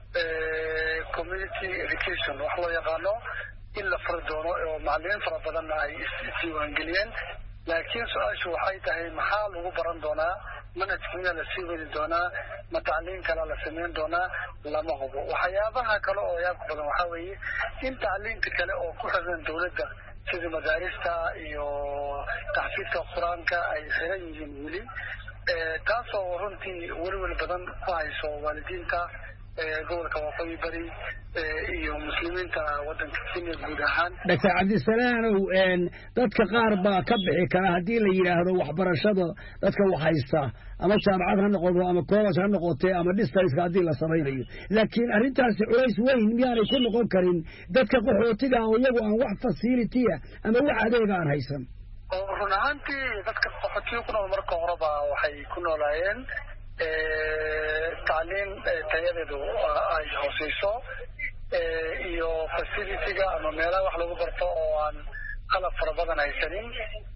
community education wax loo yaqaano in la furi doono oo macallimiin fara badan ay isdiiwaangeliyeen laakiin su-aashu waxay tahay maxaa lagu baran doonaa manhajkiina la sii wadi doonaa ma tacliin kale la samayn doonaa lama hubo waxyaabaha kale oo yaab badan waxaa weeye in tacliinta kale oo ku xiran dowladda sida madaarista iyo taxfiidka qur-aanka ay xiran yihiin weli taasoo runtii welwel badan ku hayso waalidiinta gobolka waqooyi bari iyo muslimiinta wadanka Kenya guud ahaan Doctor Cabdisalaanow dadka qaar baa ka bixi kara haddii la yiraahdo waxbarashada dadka wax haysta ama jaamacad ha noqoto ama college ha noqoto ama distance haddii la samaynayo laakiin arrintaasi culays weyn miyaanay ku noqon karin dadka qaxootiga oo iyagu aan wax facility ama wax adeeg aan haysan run ahaantii dadka qaxootiga ku nool marka horeba waxay ku noolaayeen tacliin tayadeedu ay hooseyso iyo facility-ga ama meelaha wax lagu barto oo aan qalab fara badan haysanin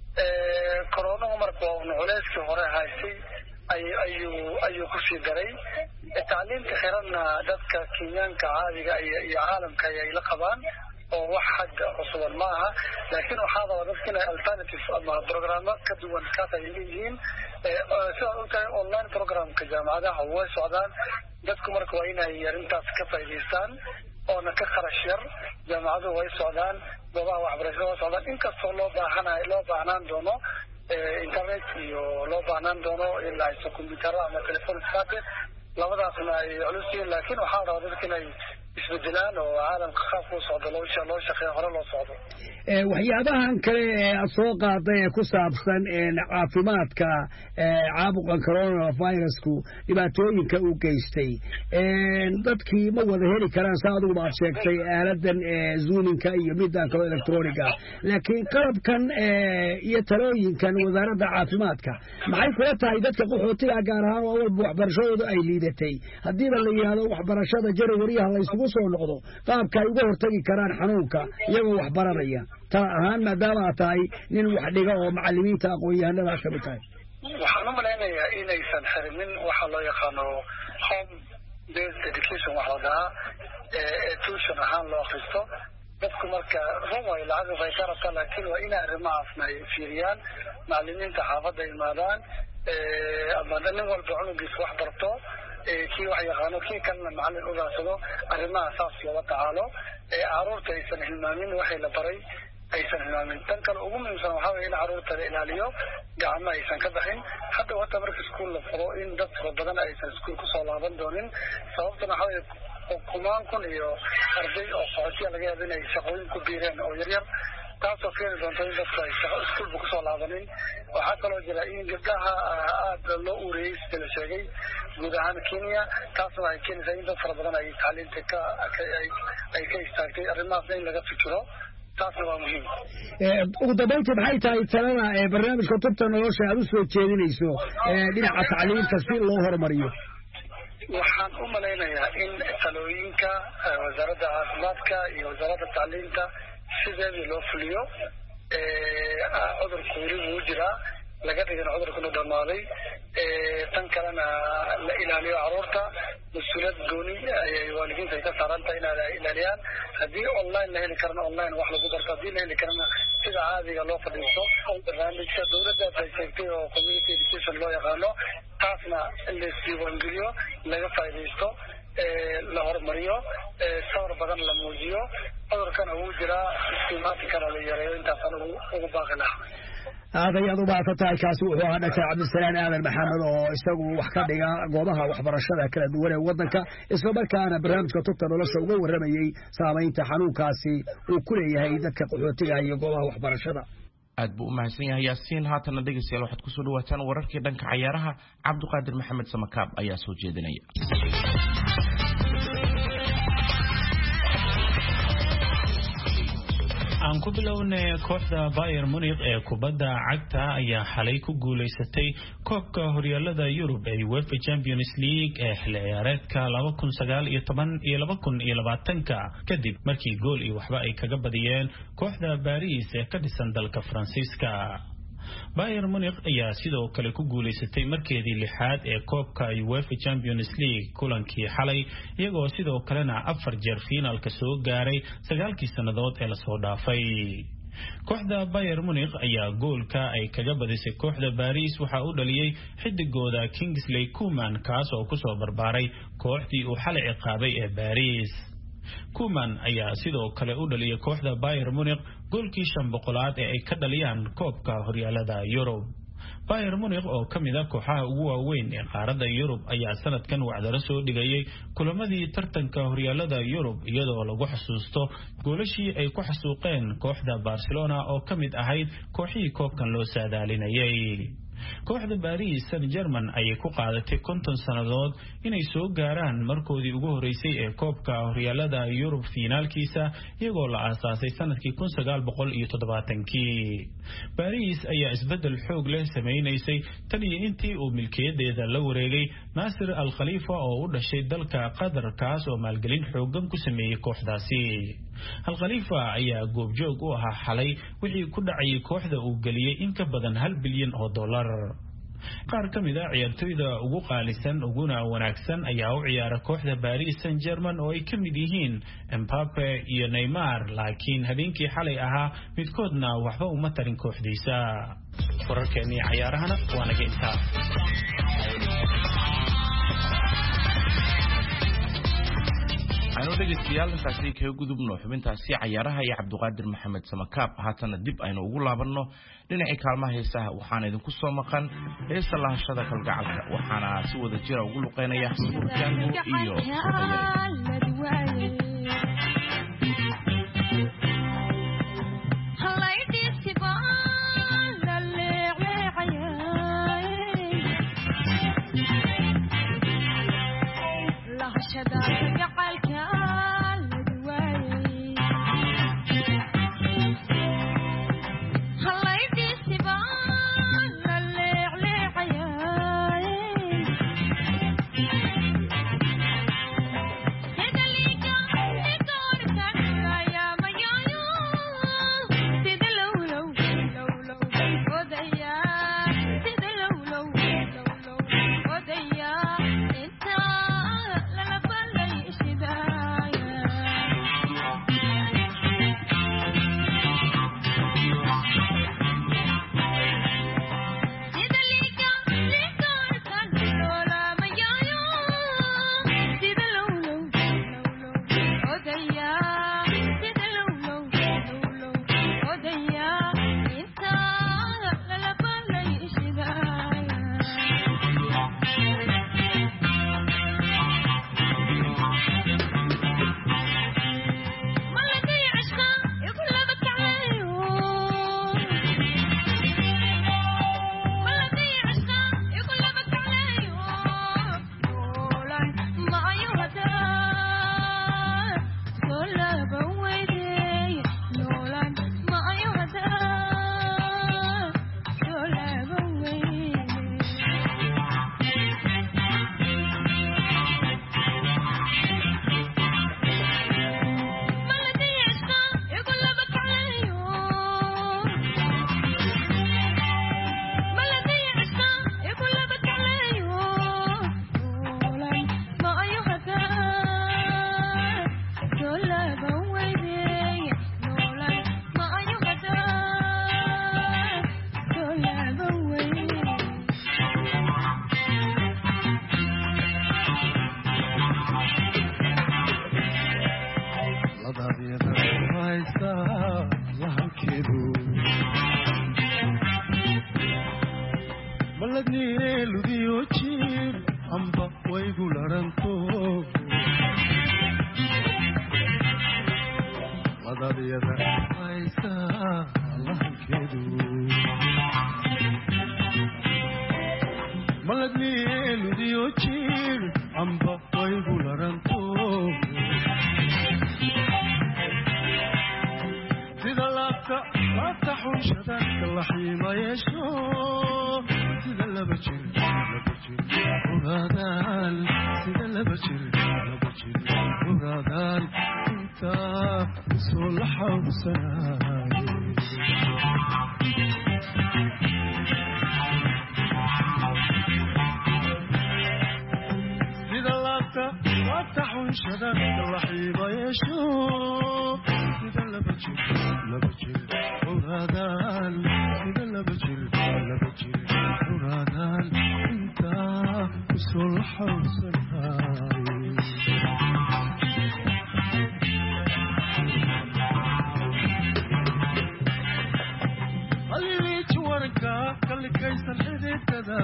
koronahu marka uu culayskii hore haysay ayuu ayuu ku sii daray tacliinta xiranna dadka Kenyaanka caadiga iyo caalamka ay la qabaan oo wax hadda cusub ma aha laakiin waxaa daba dadka inay alternative ama programma ka duwan ka tayihiin sida uu tahay online programka jaamacadaha way socdaan dadku marka waa inay arintaas ka faa'iideystaan oo na ka kharash yar jaamacadu way socdaan goobaha waxbarashada way socdaan inkastoo loo baahanayo loo baahnaan doono internet iyo loo baahnaan doono ilaa ay computer ama telephone tablet labadaasna ay culus yihiin laakiin waxaa rabaa dadka inay isbedelaan oo caalamka qaabka u socdo loo loo shaqeeyo hore loo socdo waxyaabahan kale ee aad soo qaaday ee ku saabsan caafimaadka caabuqan coronavirusku dhibaatooyinka uu geystay dadkii ma wada heli karaan saa adigu baad sheegtay aaladan zoominka iyo midan kale electroniga laakiin qalabkan iyo talooyinkan wasaaradda caafimaadka maxay kula tahay dadka qaxootiga gaar ahaan oo walba waxbarashadooda ay liidatay haddiiba la yidhaahdo waxbarashada januariyaha la isugu soo noqdo qaabka ay uga hortagi karaan xanuunka iyagoo wax baranaya ta ahaan maadaama aad tahay nin wax dhiga oo macallimiinta aqoon-yahanada ka mid tahay waxaan u malaynayaa inaysan xirimin waxa loo yaqaano home based education wax la dhahaa tuition ahaan loo akhristo dadku marka run way lacag bay ka rabtaa laakiin waa inay arrimahaasna ay fiiriyaan macallimiinta xaafadda imaadaan ama nin walba cunugiisa wax barto kii wax yaqaano kii kalena macallin u raadsado arrimaha saas looga tacaalo caruurta aysan hilmaamin waxay la baray aysan hilmaamin tan kale ugu muhiimsan waxaa weeye in caruurta la ilaaliyo gacmo aysan ka baxin hadda wata marka iskuul la furo in dad fara badan aysan iskuul kusoo laaban doonin sababtana waxaa weeye kumaan kun iyo arday oo qaxootiya laga yaaba inay shaqooyin ku biireen oo yaryar taasoo keeni doonto in dadku ay iskuulba kusoo laabanin waxaa kaloo jira in gabdhaha aada loo uuriyey sida la sheegay guud ahaan Kenya taasna ay keenaysaa in dad fara badan ay tacliinta ka ay ka istaagtay arrimahaasna in laga fikiro taasna waa muhiim ugu dambayntii maxay tahay talada barnaamijka tubta nolosha aad u soo jeedinayso dhinaca tacliinta si loo horumariyo waxaan u malaynayaa in talooyinka wasaaradda caafimaadka iyo wasaaradda tacliinta sideedii loo fuliyo cudurku weli wuu jiraa laga dhigana cudurkuna dhamaaday tan kalena la ilaaliyo caruurta mas-uuliyad gooni ayay waalidiinta ay ka saaran tahay inay ilaaliyaan haddii online la heli karana online wax lagu barto haddii la heli karana sida caadiga loo fadhiisto barnaamijka dowladda ay sheegtay oo community education loo yaqaano taasna la isdiiwaangeliyo laga faa'iidaysto la horumariyo sawir badan la muujiyo cudurkana wuu jiraa istimaatikana la yareeyo intaasaan ugu baaqi lahaa aad ayaad u baaqan tahay kaasi wuxuu ahaa dhaktar cabdisalaan aadan maxamed oo isagu wax ka dhiga goobaha waxbarashada kala duwan ee waddanka isla markaana barnaamijka tubta nolosha uga warramayey saamaynta xanuunkaasi uu ku leeyahay dadka qaxootiga iyo goobaha waxbarashada aad buu u mahadsan yahay yaasiin haatana dhegeystayaal waxaad ku soo dhawaataan wararkii dhanka cayaaraha cabduqaadir maxamed samakaab ayaa soo jeedinaya aan ku bilownay kooxda Bayern Munich ee kubadda cagta ayaa xalay ku guuleysatay koobka horyaalada Yurub ee UEFA Champions League ee xilli ciyaareedka laba kun sagaal iyo toban iyo laba kun iyo labaatan kadib markii gool iyo waxba ay kaga badiyeen kooxda Paris ee ka dhisan dalka Faransiiska. Bayern Munich ayaa sidoo kale ku guuleysatay markeedii lixaad ee koobka UEFA Champions League kulankii xalay iyagoo sidoo kalena afar jeer finaalka soo gaaray sagaalkii sanadood ee la soo dhaafay. kooxda Bayern Munich ayaa goolka ay kaga badisay kooxda Paris waxa uu dhaliyay xidigooda Kingsley Coman kaas oo ku soo barbaaray kooxdii uu xalay ciqaabay ee Paris. Coman ayaa sidoo kale u dhaliyay kooxda Bayern Munich goolkii shan boqolaad ee ay ka dhaliyaan koobka horyaalada Yurub. Bayern Munich oo kamid ah kooxaha ugu waaweyn ee qaaradda Yurub ayaa sanadkan wacdaro soo dhigayay kulamadii tartanka horyaalada Yurub iyadoo lagu xasuusto goolashii ay ku xasuuqeen kooxda Barcelona oo kamid ahayd kooxihii koobkan loo saadaalinayay. kooxda Paris Saint-Germain ayay ku qaadatay konton sanadood inay soo gaaraan markoodii ugu horeysay ee koobka horyaalada Yurub finaalkiisa iyagoo la aasaasay sanadkii kun sagaal boqol iyo toddobaatankii. Paris ayaa isbedel xoog leh sameeyay tan iyo intii uu milkiyadeeda la wareegay Nasser Al Khalifa oo u dhashay dalka Qatar kaas oo maalgelin xoogan ku sameeyay kooxdaasi. Al Khalifa ayaa goobjoog u ahaa xalay wixii ku dhacay kooxda uu galiyay in ka badan hal bilyan oo dollar. qaar ka mid ah ciyaartoyda ugu qaalisan uguna wanaagsan ayaa u ciyaara kooxda Paris Saint-Germain oo ay ka mid yihiin Mbappe iyo Neymar laakiin habeenkii xalay ahaa midkoodna waxba uma tarin kooxdiisa. wararkeennii ciyaarahana waa naga intaa. aynu dhegeystayaal intaasi kaga gudubno xubintaasi cayaaraha iyo cabduqaadir maxamed samakaab haatana dib aynu ugu laabanno dhinacii kaalmaha heesaha waxaana idinku soo maqan heesta lahashada kalgacalka waxaana si wada jira ugu luqeynaya Jango iyo lahankeedu maladniyeeludiyo jiir amba waygu laranto sida laabta laabta xunshadan kalaxiima yeesho sida laba jir laba jir ogaadaan sida laba jir laba jir ogaadaan intaa isoo la xawsanaaye sida laabta laabta xunshadan kalaxiima yeesho sida laba jir laba jir ogaadaan sida laba jir laba jir ogaadaan intaa isoo la xawsanaaye haliliiji waranka kallikaysan xididada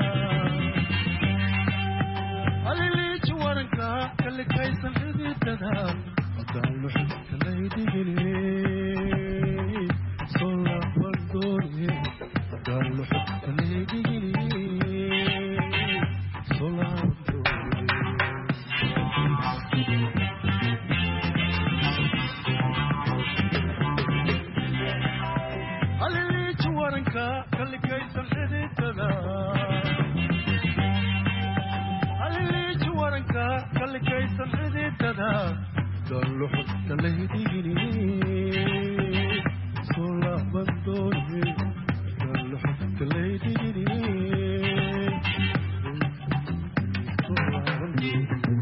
haliliiji waranka kallikaysan xididada hadaan luxudka laydigine soo laabandoone hadaan luxudka laydigine soo laabandoone haliliiji waranka kallikaysan xididada haliliiji waranka kallikaysan xididada hadaan luxudka laydigine soo laabandoone hadaan luxudka laydigine soo laabandoone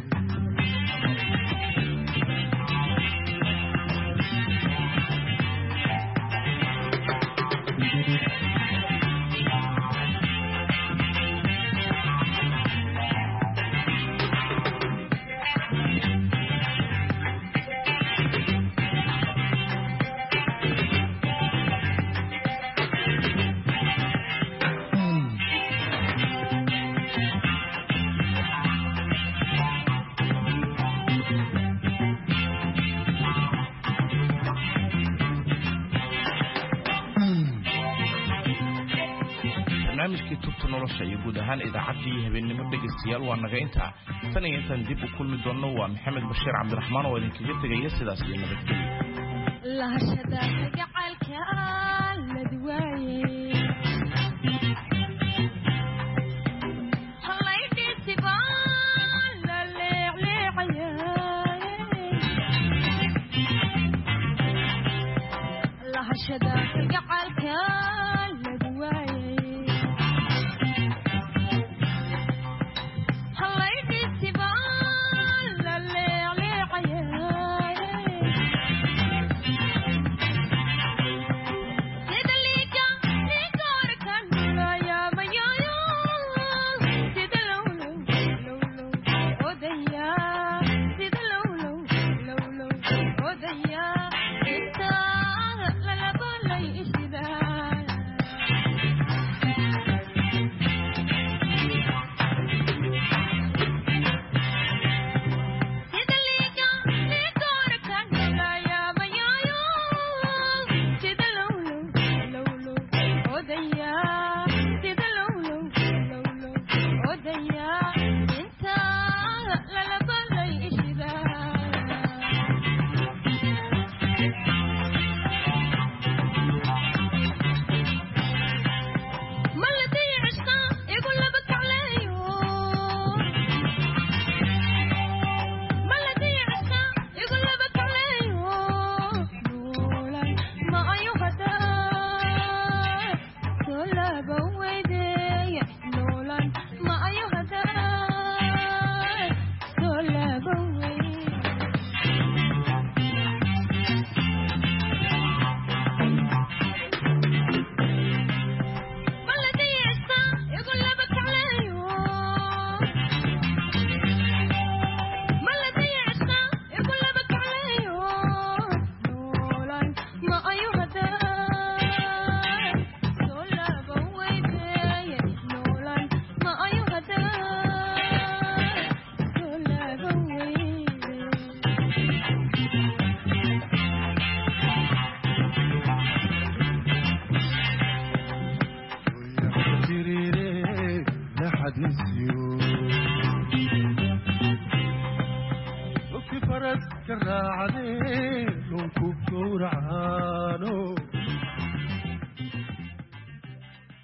barnaamijkii tubta nolosha iyo guud ahaan idaacaddii habeenimo dhegaystayaal waa naga intaa tan iyo intaan dib u kulmi doonno waa maxamed bashiir cabdiraxmaan oo idinkaga tegaya sidaas iyo nabadgelyo lahashada gacalka ladi waaye lahashada gacalka ladi waaye miss you.